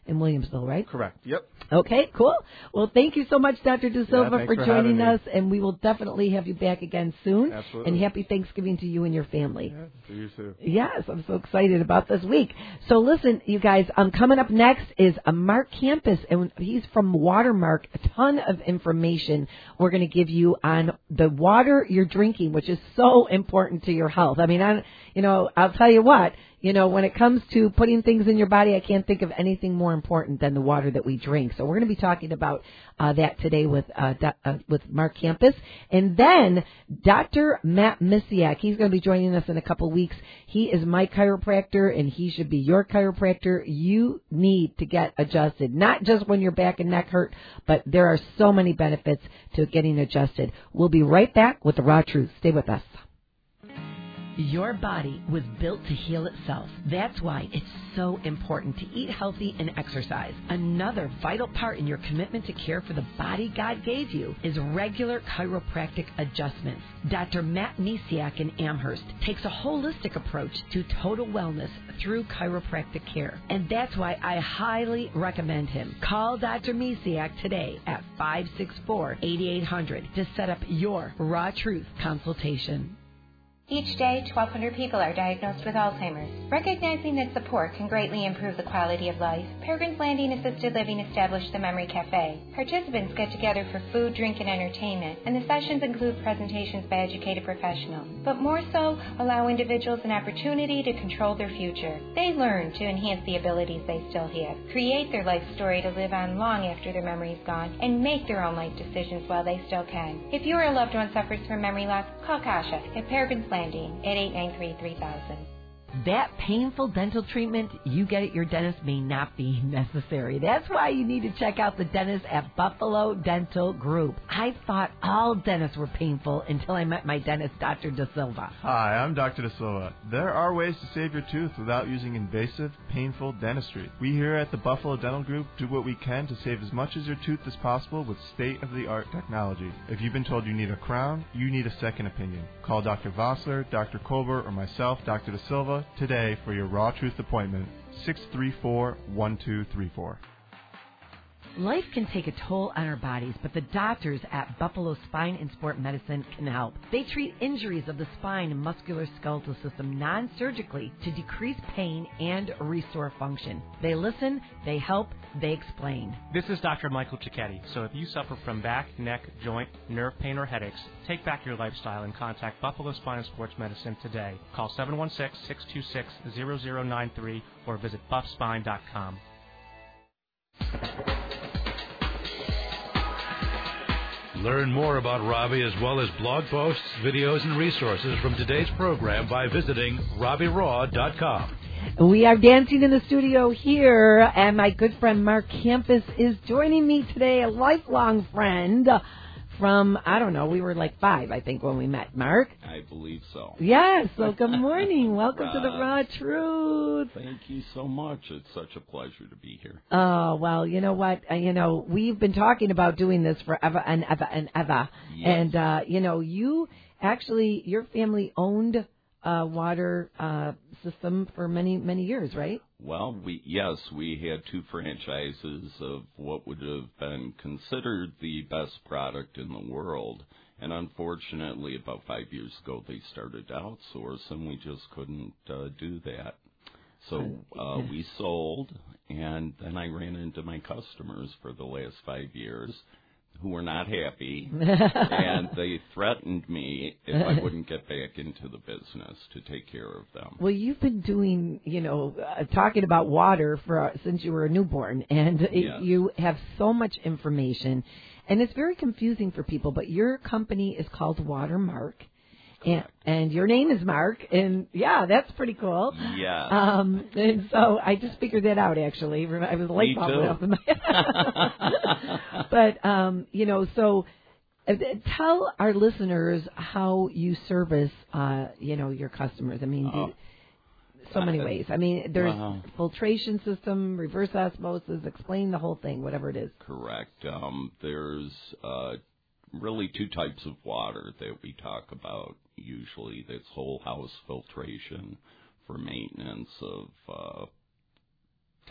in Williamsville, right? Correct. Yep. Okay, cool. Well, thank you so much, Doctor De Silva, yeah, for, for joining us, and we will definitely have you back again soon. Absolutely. And happy Thanksgiving to you and your family. Yeah, to you too. Yes, I'm so excited about this week. So listen, you guys, um, coming up next is a Mark Campus, and he's from Watermark. A ton of information we're going to give you on the water you're drinking, which is so important to your health. I mean, I, you know, I'll tell you what. You know, when it comes to putting things in your body, I can't think of anything more important than the water that we drink. So we're going to be talking about uh, that today with uh, do, uh, with Mark Campus. And then Doctor Matt Misiak, he's going to be joining us in a couple of weeks. He is my chiropractor, and he should be your chiropractor. You need to get adjusted, not just when your back and neck hurt, but there are so many benefits to getting adjusted. We'll be right back with the Raw Truth. Stay with us. Your body was built to heal itself. That's why it's so important to eat healthy and exercise. Another vital part in your commitment to care for the body God gave you is regular chiropractic adjustments. Doctor Matt Misiak in Amherst takes a holistic approach to total wellness through chiropractic care. And that's why I highly recommend him. Call Doctor Misiak today at five six four, eight eight hundred to set up your Raw Truth consultation. Each day, twelve hundred people are diagnosed with Alzheimer's. Recognizing that support can greatly improve the quality of life, Peregrine's Landing Assisted Living established the Memory Cafe. Participants get together for food, drink, and entertainment, and the sessions include presentations by educated professionals, but more so, allow individuals an opportunity to control their future. They learn to enhance the abilities they still have, create their life story to live on long after their memory is gone, and make their own life decisions while they still can. If you or a loved one suffers from memory loss, call Kasha at Peregrine's Landing at eight nine three, three thousand. That painful dental treatment you get at your dentist may not be necessary. That's why you need to check out the dentist at Buffalo Dental Group. I thought all dentists were painful until I met my dentist, Doctor De Silva. Hi, I'm Doctor De Silva. There are ways to save your tooth without using invasive, painful dentistry. We here at the Buffalo Dental Group do what we can to save as much of your tooth as possible with state-of-the-art technology. If you've been told you need a crown, you need a second opinion. Call Doctor Vossler, Doctor Colbert, or myself, Doctor De Silva, today for your Raw Truth appointment, six three four, one two three four. Life can take a toll on our bodies, but the doctors at Buffalo Spine and Sport Medicine can help. They treat injuries of the spine and musculoskeletal system non-surgically to decrease pain and restore function. They listen, they help, they explain. This is Doctor Michael Cicchetti. So if you suffer from back, neck, joint, nerve pain, or headaches, take back your lifestyle and contact Buffalo Spine and Sports Medicine today. Call seven one six, six two six, zero zero nine three or visit buff spine dot com. Learn more about Robbie as well as blog posts, videos, and resources from today's program by visiting robbie raw dot com. We are dancing in the studio here, and my good friend Mark Campus is joining me today, a lifelong friend from, I don't know, we were like five, I think, when we met. Mark? I believe so. Yes, so good morning. Welcome uh, to the Raw Truth. Thank you so much. It's such a pleasure to be here. Oh, well, you know what? Uh, you know, we've been talking about doing this forever and ever and ever. Yes. And, uh, you know, you actually, your family owned a water uh, system for many, many years, right? Well, we yes, we had two franchises of what would have been considered the best product in the world. And unfortunately, about five years ago, they started to outsource, and we just couldn't uh, do that. So uh, we sold, and then I ran into my customers for the last five years who were not happy, and they threatened me if I wouldn't get back into the business to take care of them. Well, you've been doing, you know, uh, talking about water for uh, since you were a newborn, and Yes. it, you have so much information, and it's very confusing for people, but your company is called Watermark. And, and your name is Mark, and yeah, that's pretty cool. Yeah. Um, and so I just figured that out, actually. I was a light bulb went off in my But, um, you know, so uh, tell our listeners how you service, uh, you know, your customers. I mean, Oh. do, so many ways. I mean, there's Wow. filtration system, reverse osmosis, explain the whole thing, whatever it is. Correct. Um, there's uh, really two types of water that we talk about usually. That's whole house filtration for maintenance of uh,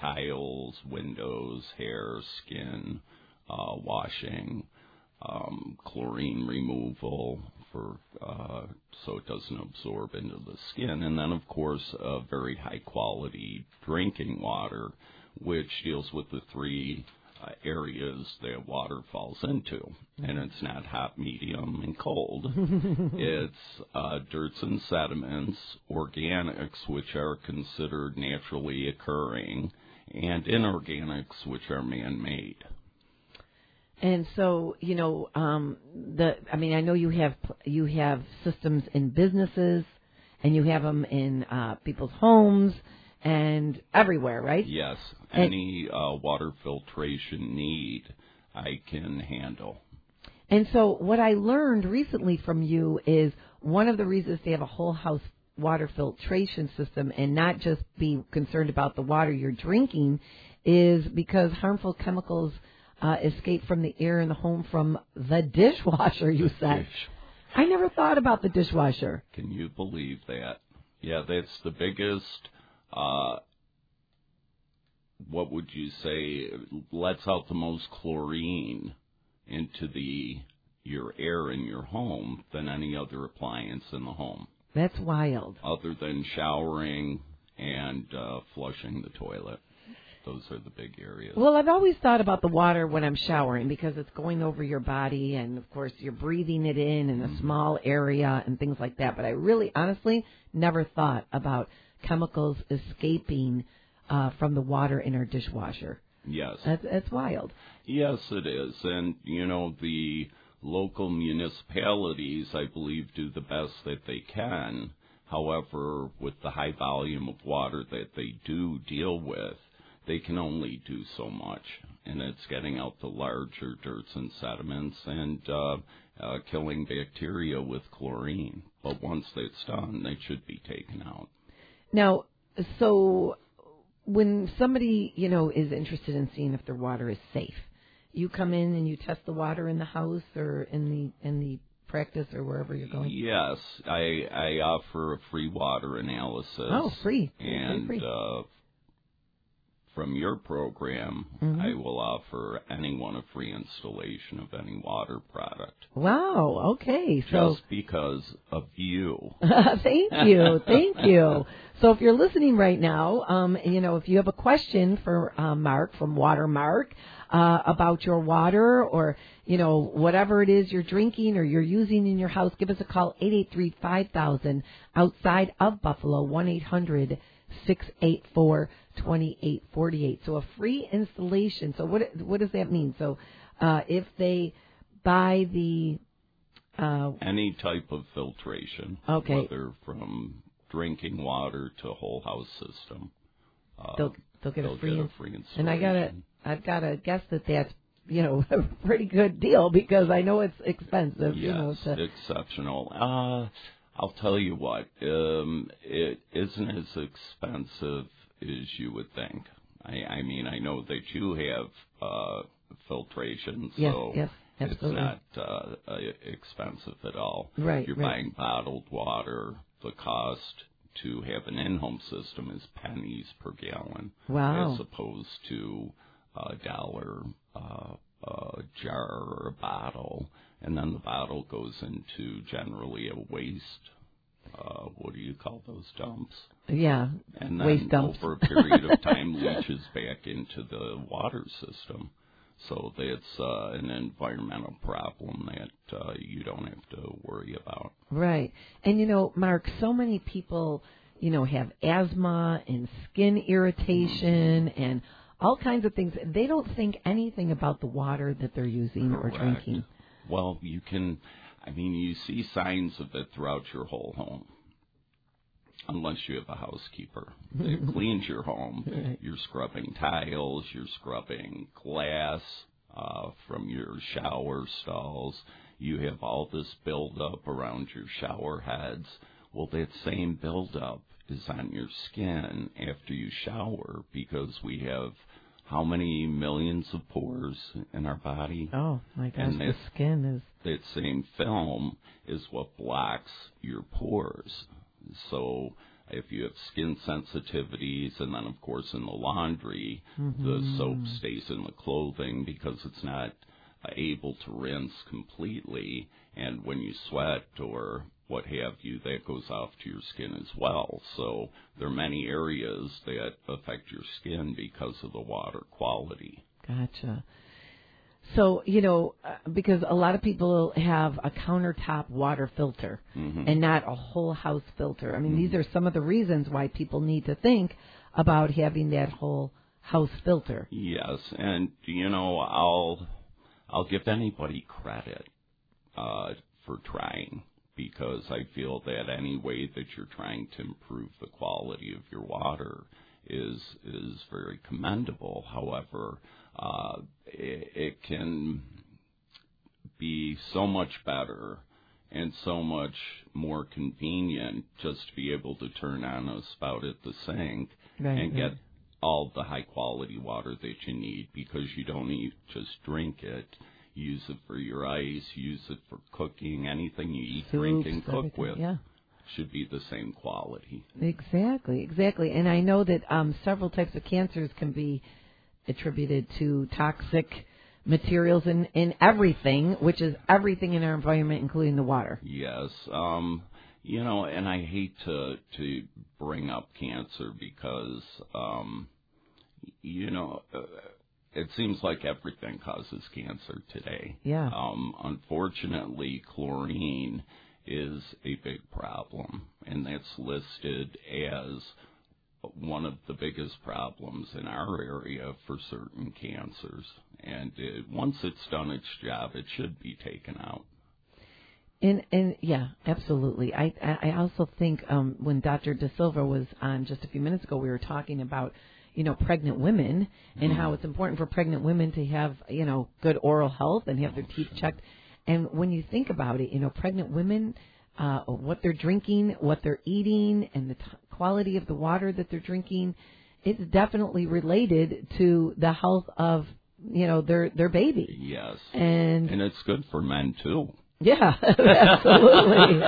tiles, windows, hair, skin, uh, washing, um, chlorine removal for uh, so it doesn't absorb into the skin, and then of course uh, very high quality drinking water, which deals with the three uh, areas that water falls into, and it's not hot, medium, and cold. It's uh, dirts and sediments, organics, which are considered naturally occurring, and inorganics, which are man-made. And so, you know, um, the I mean, I know you have you have systems in businesses, and you have them in uh, people's homes and everywhere, right? Yes. And Any uh, water filtration need, I can handle. And so, what I learned recently from you is one of the reasons they have a whole house water filtration system and not just be concerned about the water you're drinking is because harmful chemicals Uh, escape from the air in the home from the dishwasher, you The said. dish. I never thought about the dishwasher. Can you believe that? Yeah, that's the biggest, uh, what would you say, lets out the most chlorine into the your air in your home than any other appliance in the home. That's wild. Other than showering and uh, flushing the toilet. Those are the big areas. Well, I've always thought about the water when I'm showering because it's going over your body and, of course, you're breathing it in in a Mm-hmm. small area and things like that. But I really, honestly, never thought about chemicals escaping uh, from the water in our dishwasher. Yes. That's, that's wild. Yes, it is. And, you know, the local municipalities, I believe, do the best that they can. However, with the high volume of water that they do deal with, they can only do so much, and it's getting out the larger dirts and sediments and uh, uh, killing bacteria with chlorine. But once that's done, they should be taken out. Now, so when somebody, you know, is interested in seeing if their water is safe, you come in and you test the water in the house or in the in the practice or wherever you're going? Yes, I I offer a free water analysis. Oh, free. And free, free. Uh, from your program, mm-hmm. I will offer anyone a free installation of any water product. Wow, okay. So just because of you. Thank you, thank you. So if you're listening right now, um, you know, if you have a question for uh, Mark from Watermark uh, about your water or, you know, whatever it is you're drinking or you're using in your house, give us a call, eight eight three, five thousand, outside of Buffalo, one eight hundred, six eight four, two eight four eight. So a free installation. So what what does that mean? So uh, if they buy the... Uh, Any type of filtration, okay. whether from drinking water to whole house system, uh, they'll, they'll get they'll a free, get a free installation. And I gotta, I've got to guess that that's, you know, a pretty good deal because I know it's expensive. Yes, you know, to... exceptional. Uh, I'll tell you what, um, it isn't as expensive as you would think. I, I mean, I know that you have uh, filtration, yes, so yes, absolutely. it's not uh, uh, expensive at all. Right, You're right. buying bottled water. The cost to have an in-home system is pennies per gallon, wow. as opposed to a dollar uh, a jar or a bottle, and then the bottle goes into generally a waste. Uh, what do you call those dumps? Yeah, and then waste dumps. over a period of time leaches back into the water system. So that's uh, an environmental problem that uh, you don't have to worry about. Right. And, you know, Mark, so many people, you know, have asthma and skin irritation mm-hmm. and all kinds of things. They don't think anything about the water that they're using Correct. or drinking. Well, you can, I mean, you see signs of it throughout your whole home. Unless you have a housekeeper that cleans your home. Right. You're scrubbing tiles, you're scrubbing glass uh, from your shower stalls. You have all this buildup around your shower heads. Well, that same buildup is on your skin after you shower because we have how many millions of pores in our body? Oh, my gosh, and the that, skin is... That same film is what blocks your pores. So, if you have skin sensitivities, and then, of course, in the laundry, mm-hmm. the soap stays in the clothing because it's not able to rinse completely, and when you sweat or what have you, that goes off to your skin as well. So there are many areas that affect your skin because of the water quality. Gotcha. So, you know, because a lot of people have a countertop water filter mm-hmm. and not a whole house filter. I mean, mm-hmm. these are some of the reasons why people need to think about having that whole house filter. Yes, and, you know, I'll I'll give anybody credit uh, for trying, because I feel that any way that you're trying to improve the quality of your water is is very commendable. However, uh, it, it can be so much better and so much more convenient just to be able to turn on a spout at the sink right, and right. get all the high-quality water that you need, because you don't need to just drink it. Use it for your ice, use it for cooking, anything you eat, Soups, drink, and cook everything. with Yeah. should be the same quality. Exactly, exactly. And I know that um, several types of cancers can be attributed to toxic materials in, in everything, which is everything in our environment, including the water. Yes. Um, you know, and I hate to, to bring up cancer because, um, you know... Uh, It seems like everything causes cancer today. Yeah. Um, unfortunately, chlorine is a big problem, and that's listed as one of the biggest problems in our area for certain cancers. And it, once it's done its job, it should be taken out. And, and yeah, absolutely. I I also think um, when Doctor De Silva was on just a few minutes ago, we were talking about, you know, pregnant women and how it's important for pregnant women to have, you know, good oral health and have their teeth checked. And when you think about it, you know, pregnant women, uh, what they're drinking, what they're eating, and the t- quality of the water that they're drinking, it's definitely related to the health of, you know, their, their baby. Yes. And, and it's good for men, too. Yeah, absolutely.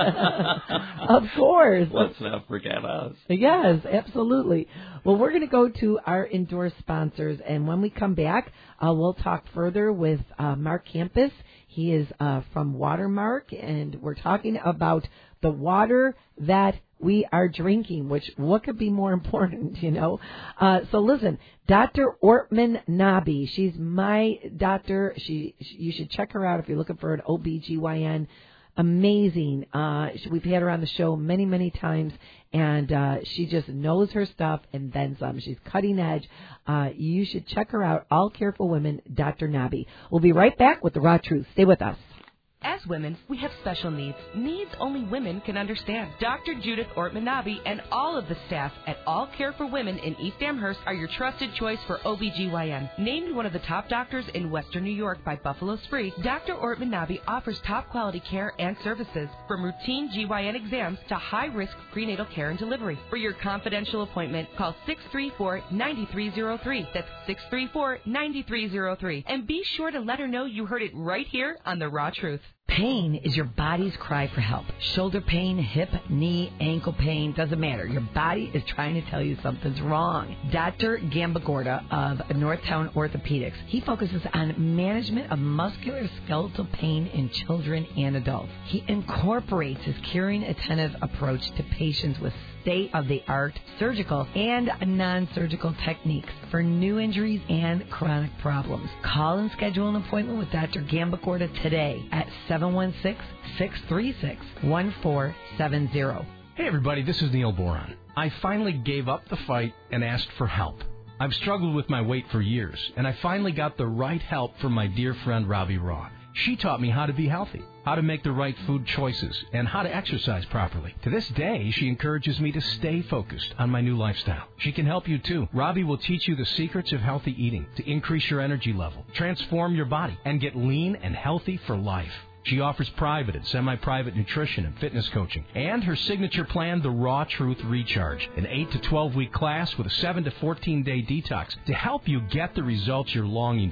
Of course. Let's not forget us. Yes, absolutely. Well, we're going to go to our endorsed sponsors, and when we come back, uh, we'll talk further with uh, Mark Campus. He is uh, from Watermark, and we're talking about the water that we are drinking, which what could be more important, you know? Uh, so listen, Doctor Ortman Nabi, she's my doctor. She, she, you should check her out if you're looking for an O B G Y N. Amazing. Uh, she, we've had her on the show many, many times, and uh, she just knows her stuff and then some. She's cutting edge. Uh, you should check her out, All Care for Women, Doctor Nabi. We'll be right back with The Raw Truth. Stay with us. As women, we have special needs, needs only women can understand. Doctor Judith Ortman-Nabi and all of the staff at All Care for Women in East Amherst are your trusted choice for O B G Y N. Named one of the top doctors in Western New York by Buffalo Spree, Doctor Ortman-Nabi offers top quality care and services, from routine G Y N exams to high-risk prenatal care and delivery. For your confidential appointment, call six three four, nine three zero three. That's six three four, nine three zero three. And be sure to let her know you heard it right here on The Raw Truth. Pain is your body's cry for help. Shoulder pain, hip, knee, ankle pain, doesn't matter. Your body is trying to tell you something's wrong. Doctor Gambagorda of Northtown Orthopedics, he focuses on management of musculoskeletal pain in children and adults. He incorporates his caring, attentive approach to patients with state-of-the-art surgical and non-surgical techniques for new injuries and chronic problems. Call and schedule an appointment with Doctor Gambagorda today at seven one six, six three six, one four seven zero. Hey everybody, this is Neil Boron. I finally gave up the fight and asked for help. I've struggled with my weight for years, and I finally got the right help from my dear friend Robbie Raw. She taught me how to be healthy, how to make the right food choices, and how to exercise properly. To this day, she encourages me to stay focused on my new lifestyle. She can help you too. Robbie will teach you the secrets of healthy eating to increase your energy level, transform your body, and get lean and healthy for life. She offers private and semi-private nutrition and fitness coaching, and her signature plan, the Raw Truth Recharge, an eight to twelve week class with a seven to fourteen day detox to help you get the results you're longing for.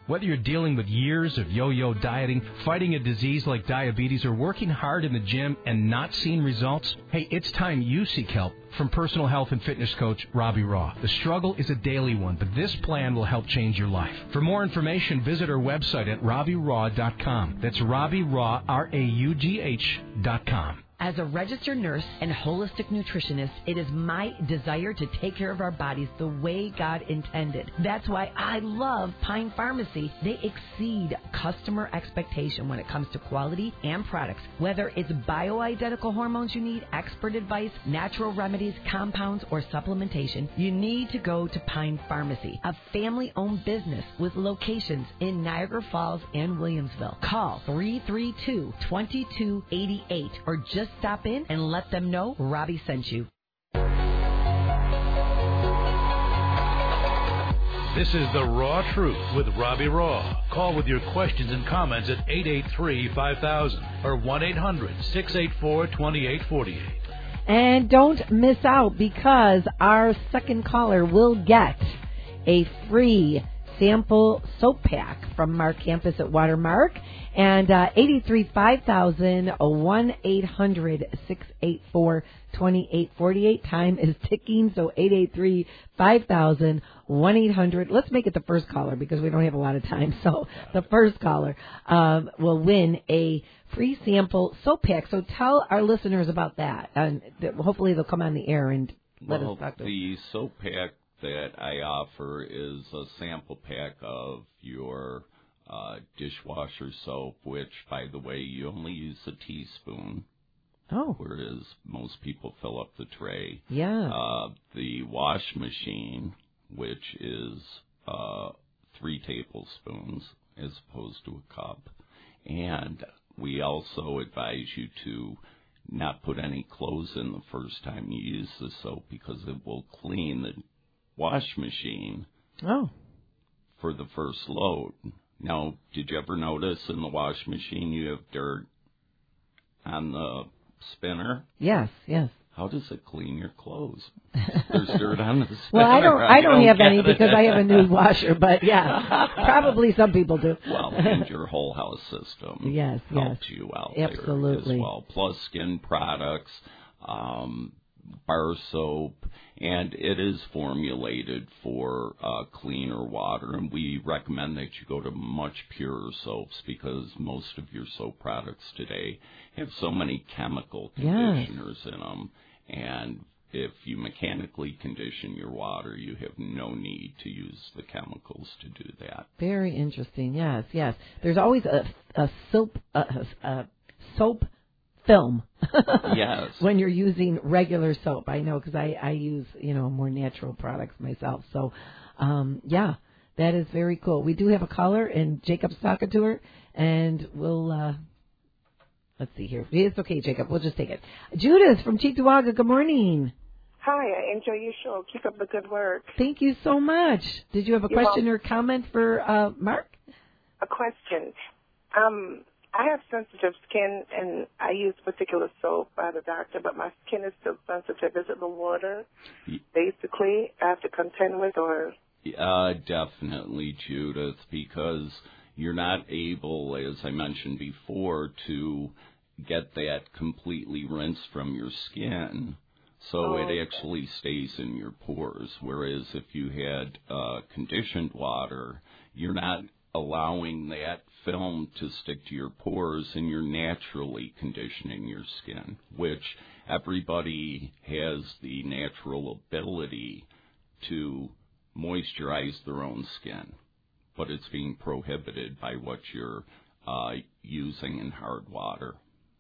Whether you're dealing with years of yo-yo dieting, fighting a disease like diabetes, or working hard in the gym and not seeing results, hey, it's time you seek help from personal health and fitness coach Robbie Raw. The struggle is a daily one, but this plan will help change your life. For more information, visit our website at robbie raw dot com. That's Robbie Raw, R A U G H dot com. As a registered nurse and holistic nutritionist, it is my desire to take care of our bodies the way God intended. That's why I love Pine Pharmacy. They exceed customer expectation when it comes to quality and products. Whether it's bioidentical hormones you need, expert advice, natural remedies, compounds, or supplementation, you need to go to Pine Pharmacy, a family-owned business with locations in Niagara Falls and Williamsville. Call three three two, two two eight eight or just stop in and let them know Robbie sent you. This is The Raw Truth with Robbie Raw. Call with your questions and comments at eight eight three, five thousand or one eight hundred, six eight four, two eight four eight. And don't miss out, because our second caller will get a free sample soap pack from Mark Campus at Watermark. And uh, eight eight three, five thousand, one eight hundred, six eight four, two eight four eight. Time is ticking, so eight eight three, five thousand, one eight hundred. Let's make it the first caller because we don't have a lot of time. So the first caller um, will win a free sample soap pack. So tell our listeners about that. And th- hopefully they'll come on the air and let well, us talk to them. The soap pack that I offer is a sample pack of your Uh, dishwasher soap, which, by the way, you only use a teaspoon. Oh. Whereas most people fill up the tray. Yeah. Uh, the wash machine, which is uh, three tablespoons as opposed to a cup. And we also advise you to not put any clothes in the first time you use the soap, because it will clean the wash machine oh. for the first load. Now, did you ever notice in the wash machine you have dirt on the spinner? Yes, yes. How does it clean your clothes? There's dirt on the spinner. Well, I don't. I don't, don't have any it. because I have a new washer. But yeah, probably some people do. Well, and your whole house system yes, helps yes. you out Absolutely. there as well. Plus skin products, um, bar soap, and it is formulated for uh, cleaner water. And we recommend that you go to much purer soaps, because most of your soap products today have so many chemical conditioners yes. in them. And if you mechanically condition your water, you have no need to use the chemicals to do that. Very interesting. Yes, yes. There's always a, a soap a, a soap film. Yes. When you're using regular soap, I know, because I, I use, you know, more natural products myself. So, um, yeah, that is very cool. We do have a caller, and Jacob's talking to her, and we'll, uh, let's see here. It's okay, Jacob. We'll just take it. Judith from Cheektowaga, good morning. Hi, I enjoy your show. Keep up the good work. Thank you so much. Did you have a You're question welcome. or comment for uh, Mark? A question. Um, I have sensitive skin, and I use particular soap by the doctor, but my skin is still sensitive. Is it the water, basically, I have to contend with, or? Uh, definitely, Judith, because you're not able, as I mentioned before, to get that completely rinsed from your skin. So oh, it okay. actually stays in your pores, whereas if you had uh, conditioned water, you're not allowing that film to stick to your pores, and you're naturally conditioning your skin, which everybody has the natural ability to moisturize their own skin, but it's being prohibited by what you're uh, using in hard water.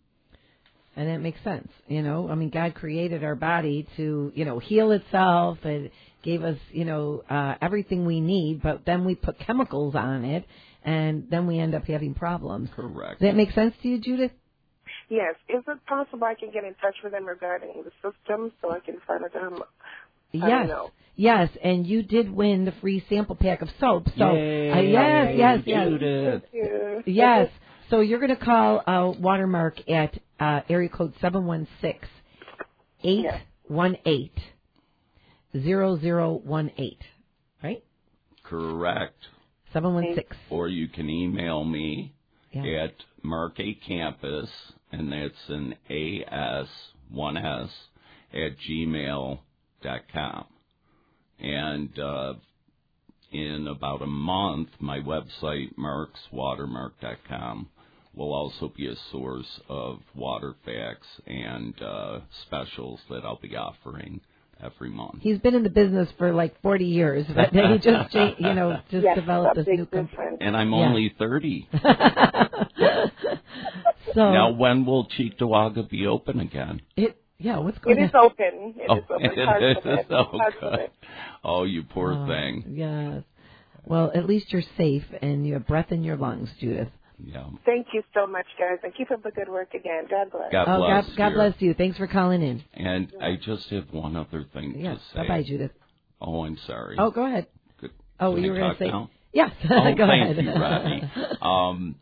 And that makes sense. You know, I mean, God created our body to, you know, heal itself and gave us, you know, uh, everything we need, but then we put chemicals on it, and then we end up having problems. Correct. Does that make sense to you, Judith? Yes. Is it possible I can get in touch with them regarding the system so I can find out how Yes. I don't know. Yes, and you did win the free sample pack of soap. So, Yay, uh, yes, yes, yes. Judith. Thank you. Yes. So you're going to call uh, Watermark at uh, area code seven one six, eight one eight, zero zero one eight, right? Correct. seven one six. Or you can email me yeah. at Mark A. Campus, and that's an A S, one S, at gmail dot com. And uh, in about a month, my website, marks watermark dot com, will also be a source of water facts and uh, specials that I'll be offering every month. He's been in the business for like forty years, but he just, you know, just yes, developed this new company. And I'm yeah. only thirty. So now, when will Cheektowaga be open again? It yeah, what's going on? It is open. It oh, is open. It is. It. Oh, God. Oh, you poor oh, thing. Yes. Well, at least you're safe and you have breath in your lungs, Judith. Yeah. Thank you so much, guys, and keep up the good work again. God bless. God oh, bless God, God bless you. Thanks for calling in. And I just have one other thing yes. to say. Bye-bye, Judith. Oh, I'm sorry. Oh, go ahead. Good. Oh, Can you I were going talk to say... now? Yes, oh, go thank ahead. you, Robbie. Um,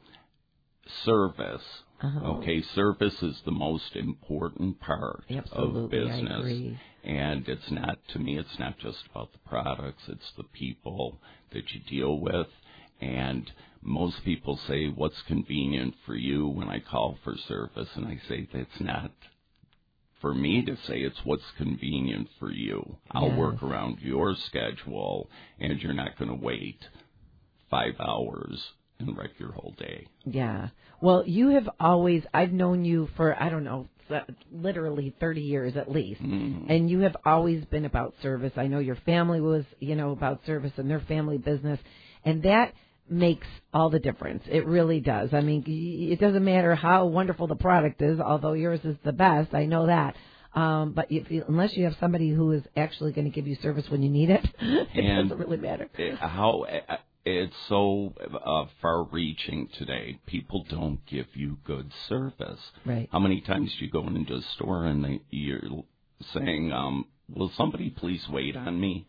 service. Uh-huh. Okay, service is the most important part Absolutely, of business. I agree. And it's not, to me, it's not just about the products, it's the people that you deal with. And most people say, what's convenient for you when I call for service? And I say, that's not for me to say, it's what's convenient for you. I'll yes. work around your schedule, and you're not going to wait five hours and wreck your whole day. Yeah. Well, you have always, I've known you for, I don't know, literally thirty years at least. Mm-hmm. And you have always been about service. I know your family was, you know, about service and their family business. And that makes all the difference. It really does. I mean, it doesn't matter how wonderful the product is, although yours is the best. I know that. Um, but if you, unless you have somebody who is actually going to give you service when you need it, it and doesn't really matter. How it's so uh, far-reaching today. People don't give you good service. Right. How many times do you go into a store and they, you're saying, um, "Will somebody please wait on me?"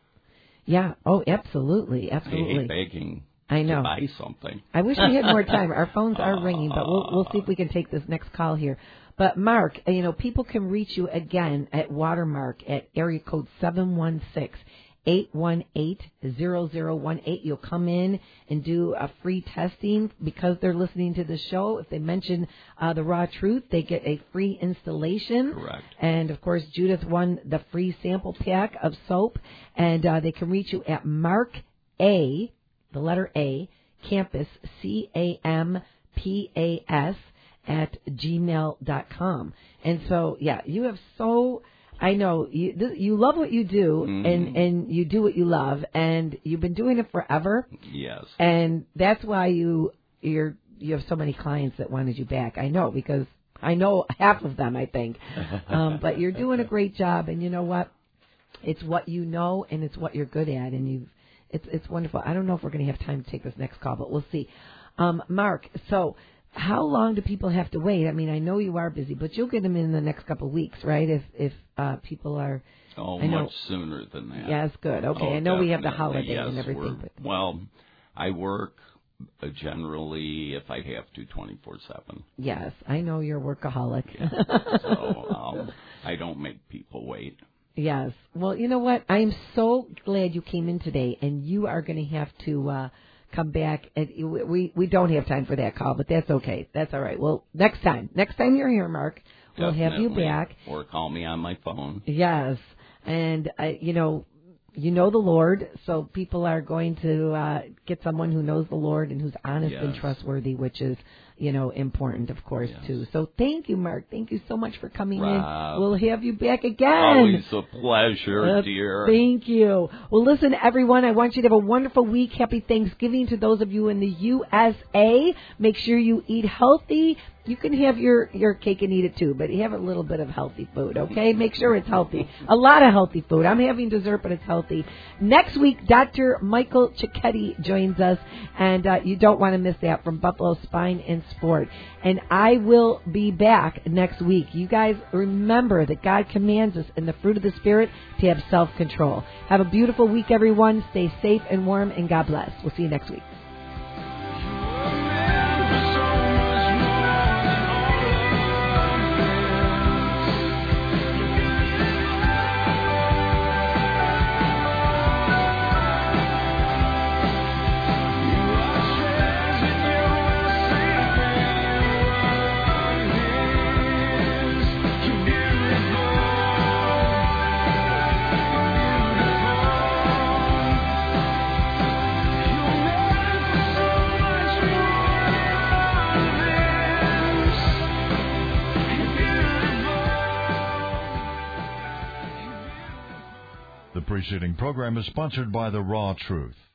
Yeah. Oh, absolutely, absolutely. I hate begging. I know. To buy something. I wish we had more time. Our phones are ringing, but we'll we'll see if we can take this next call here. But Mark, you know, people can reach you again at Watermark at area code seven one six, eight one eight, zero zero one eight. You'll come in and do a free testing because they're listening to the show. If they mention uh, the Raw Truth, they get a free installation. Correct. And, of course, Judith won the free sample pack of soap. And uh, they can reach you at Mark A, the letter A, Campus, C A M P A S, at gmail dot com. And so, yeah, you have so... I know you th- you love what you do, mm. and, and you do what you love, and you've been doing it forever. Yes. And that's why you you're you have so many clients that wanted you back. I know, because I know half of them, I think. um, but you're doing a great job, and you know what? It's what you know, and it's what you're good at, and you've it's it's wonderful. I don't know if we're going to have time to take this next call, but we'll see. Um, Mark, so. How long do people have to wait? I mean, I know you are busy, but you'll get them in the next couple of weeks, right? If if uh, people are... Oh, I know, much sooner than that. Yeah, that's good. Okay, oh, I know definitely. we have the holiday yes, and everything. But... Well, I work uh, generally, if I have to, twenty-four seven. Yes, I know you're a workaholic. Yeah. So um, I don't make people wait. Yes. Well, you know what? I am so glad you came in today, and you are going to have to... Uh, come back. And we we don't have time for that call, but that's okay. That's all right. Well, next time, next time you're here, Mark, we'll Definitely. have you back. Or call me on my phone. Yes, and uh, you know, you know the Lord, so people are going to uh, get someone who knows the Lord and who's honest yes. and trustworthy, which is, you know, important, of course, yes. too. So thank you, Mark. Thank you so much for coming Rob, in. We'll have you back again. Always a pleasure, uh, dear. Thank you. Well, listen, everyone, I want you to have a wonderful week. Happy Thanksgiving to those of you in the U S A. Make sure you eat healthy. You can have your, your cake and eat it too, but you have a little bit of healthy food, okay? Make sure it's healthy. A lot of healthy food. I'm having dessert, but it's healthy. Next week, Doctor Michael Cicchetti joins us, and uh, you don't want to miss that, from Buffalo Spine and Sport. And I will be back next week. You guys remember that God commands us in the fruit of the Spirit to have self-control. Have a beautiful week, everyone. Stay safe and warm, and God bless. We'll see you next week. The preceding program is sponsored by The Raw Truth.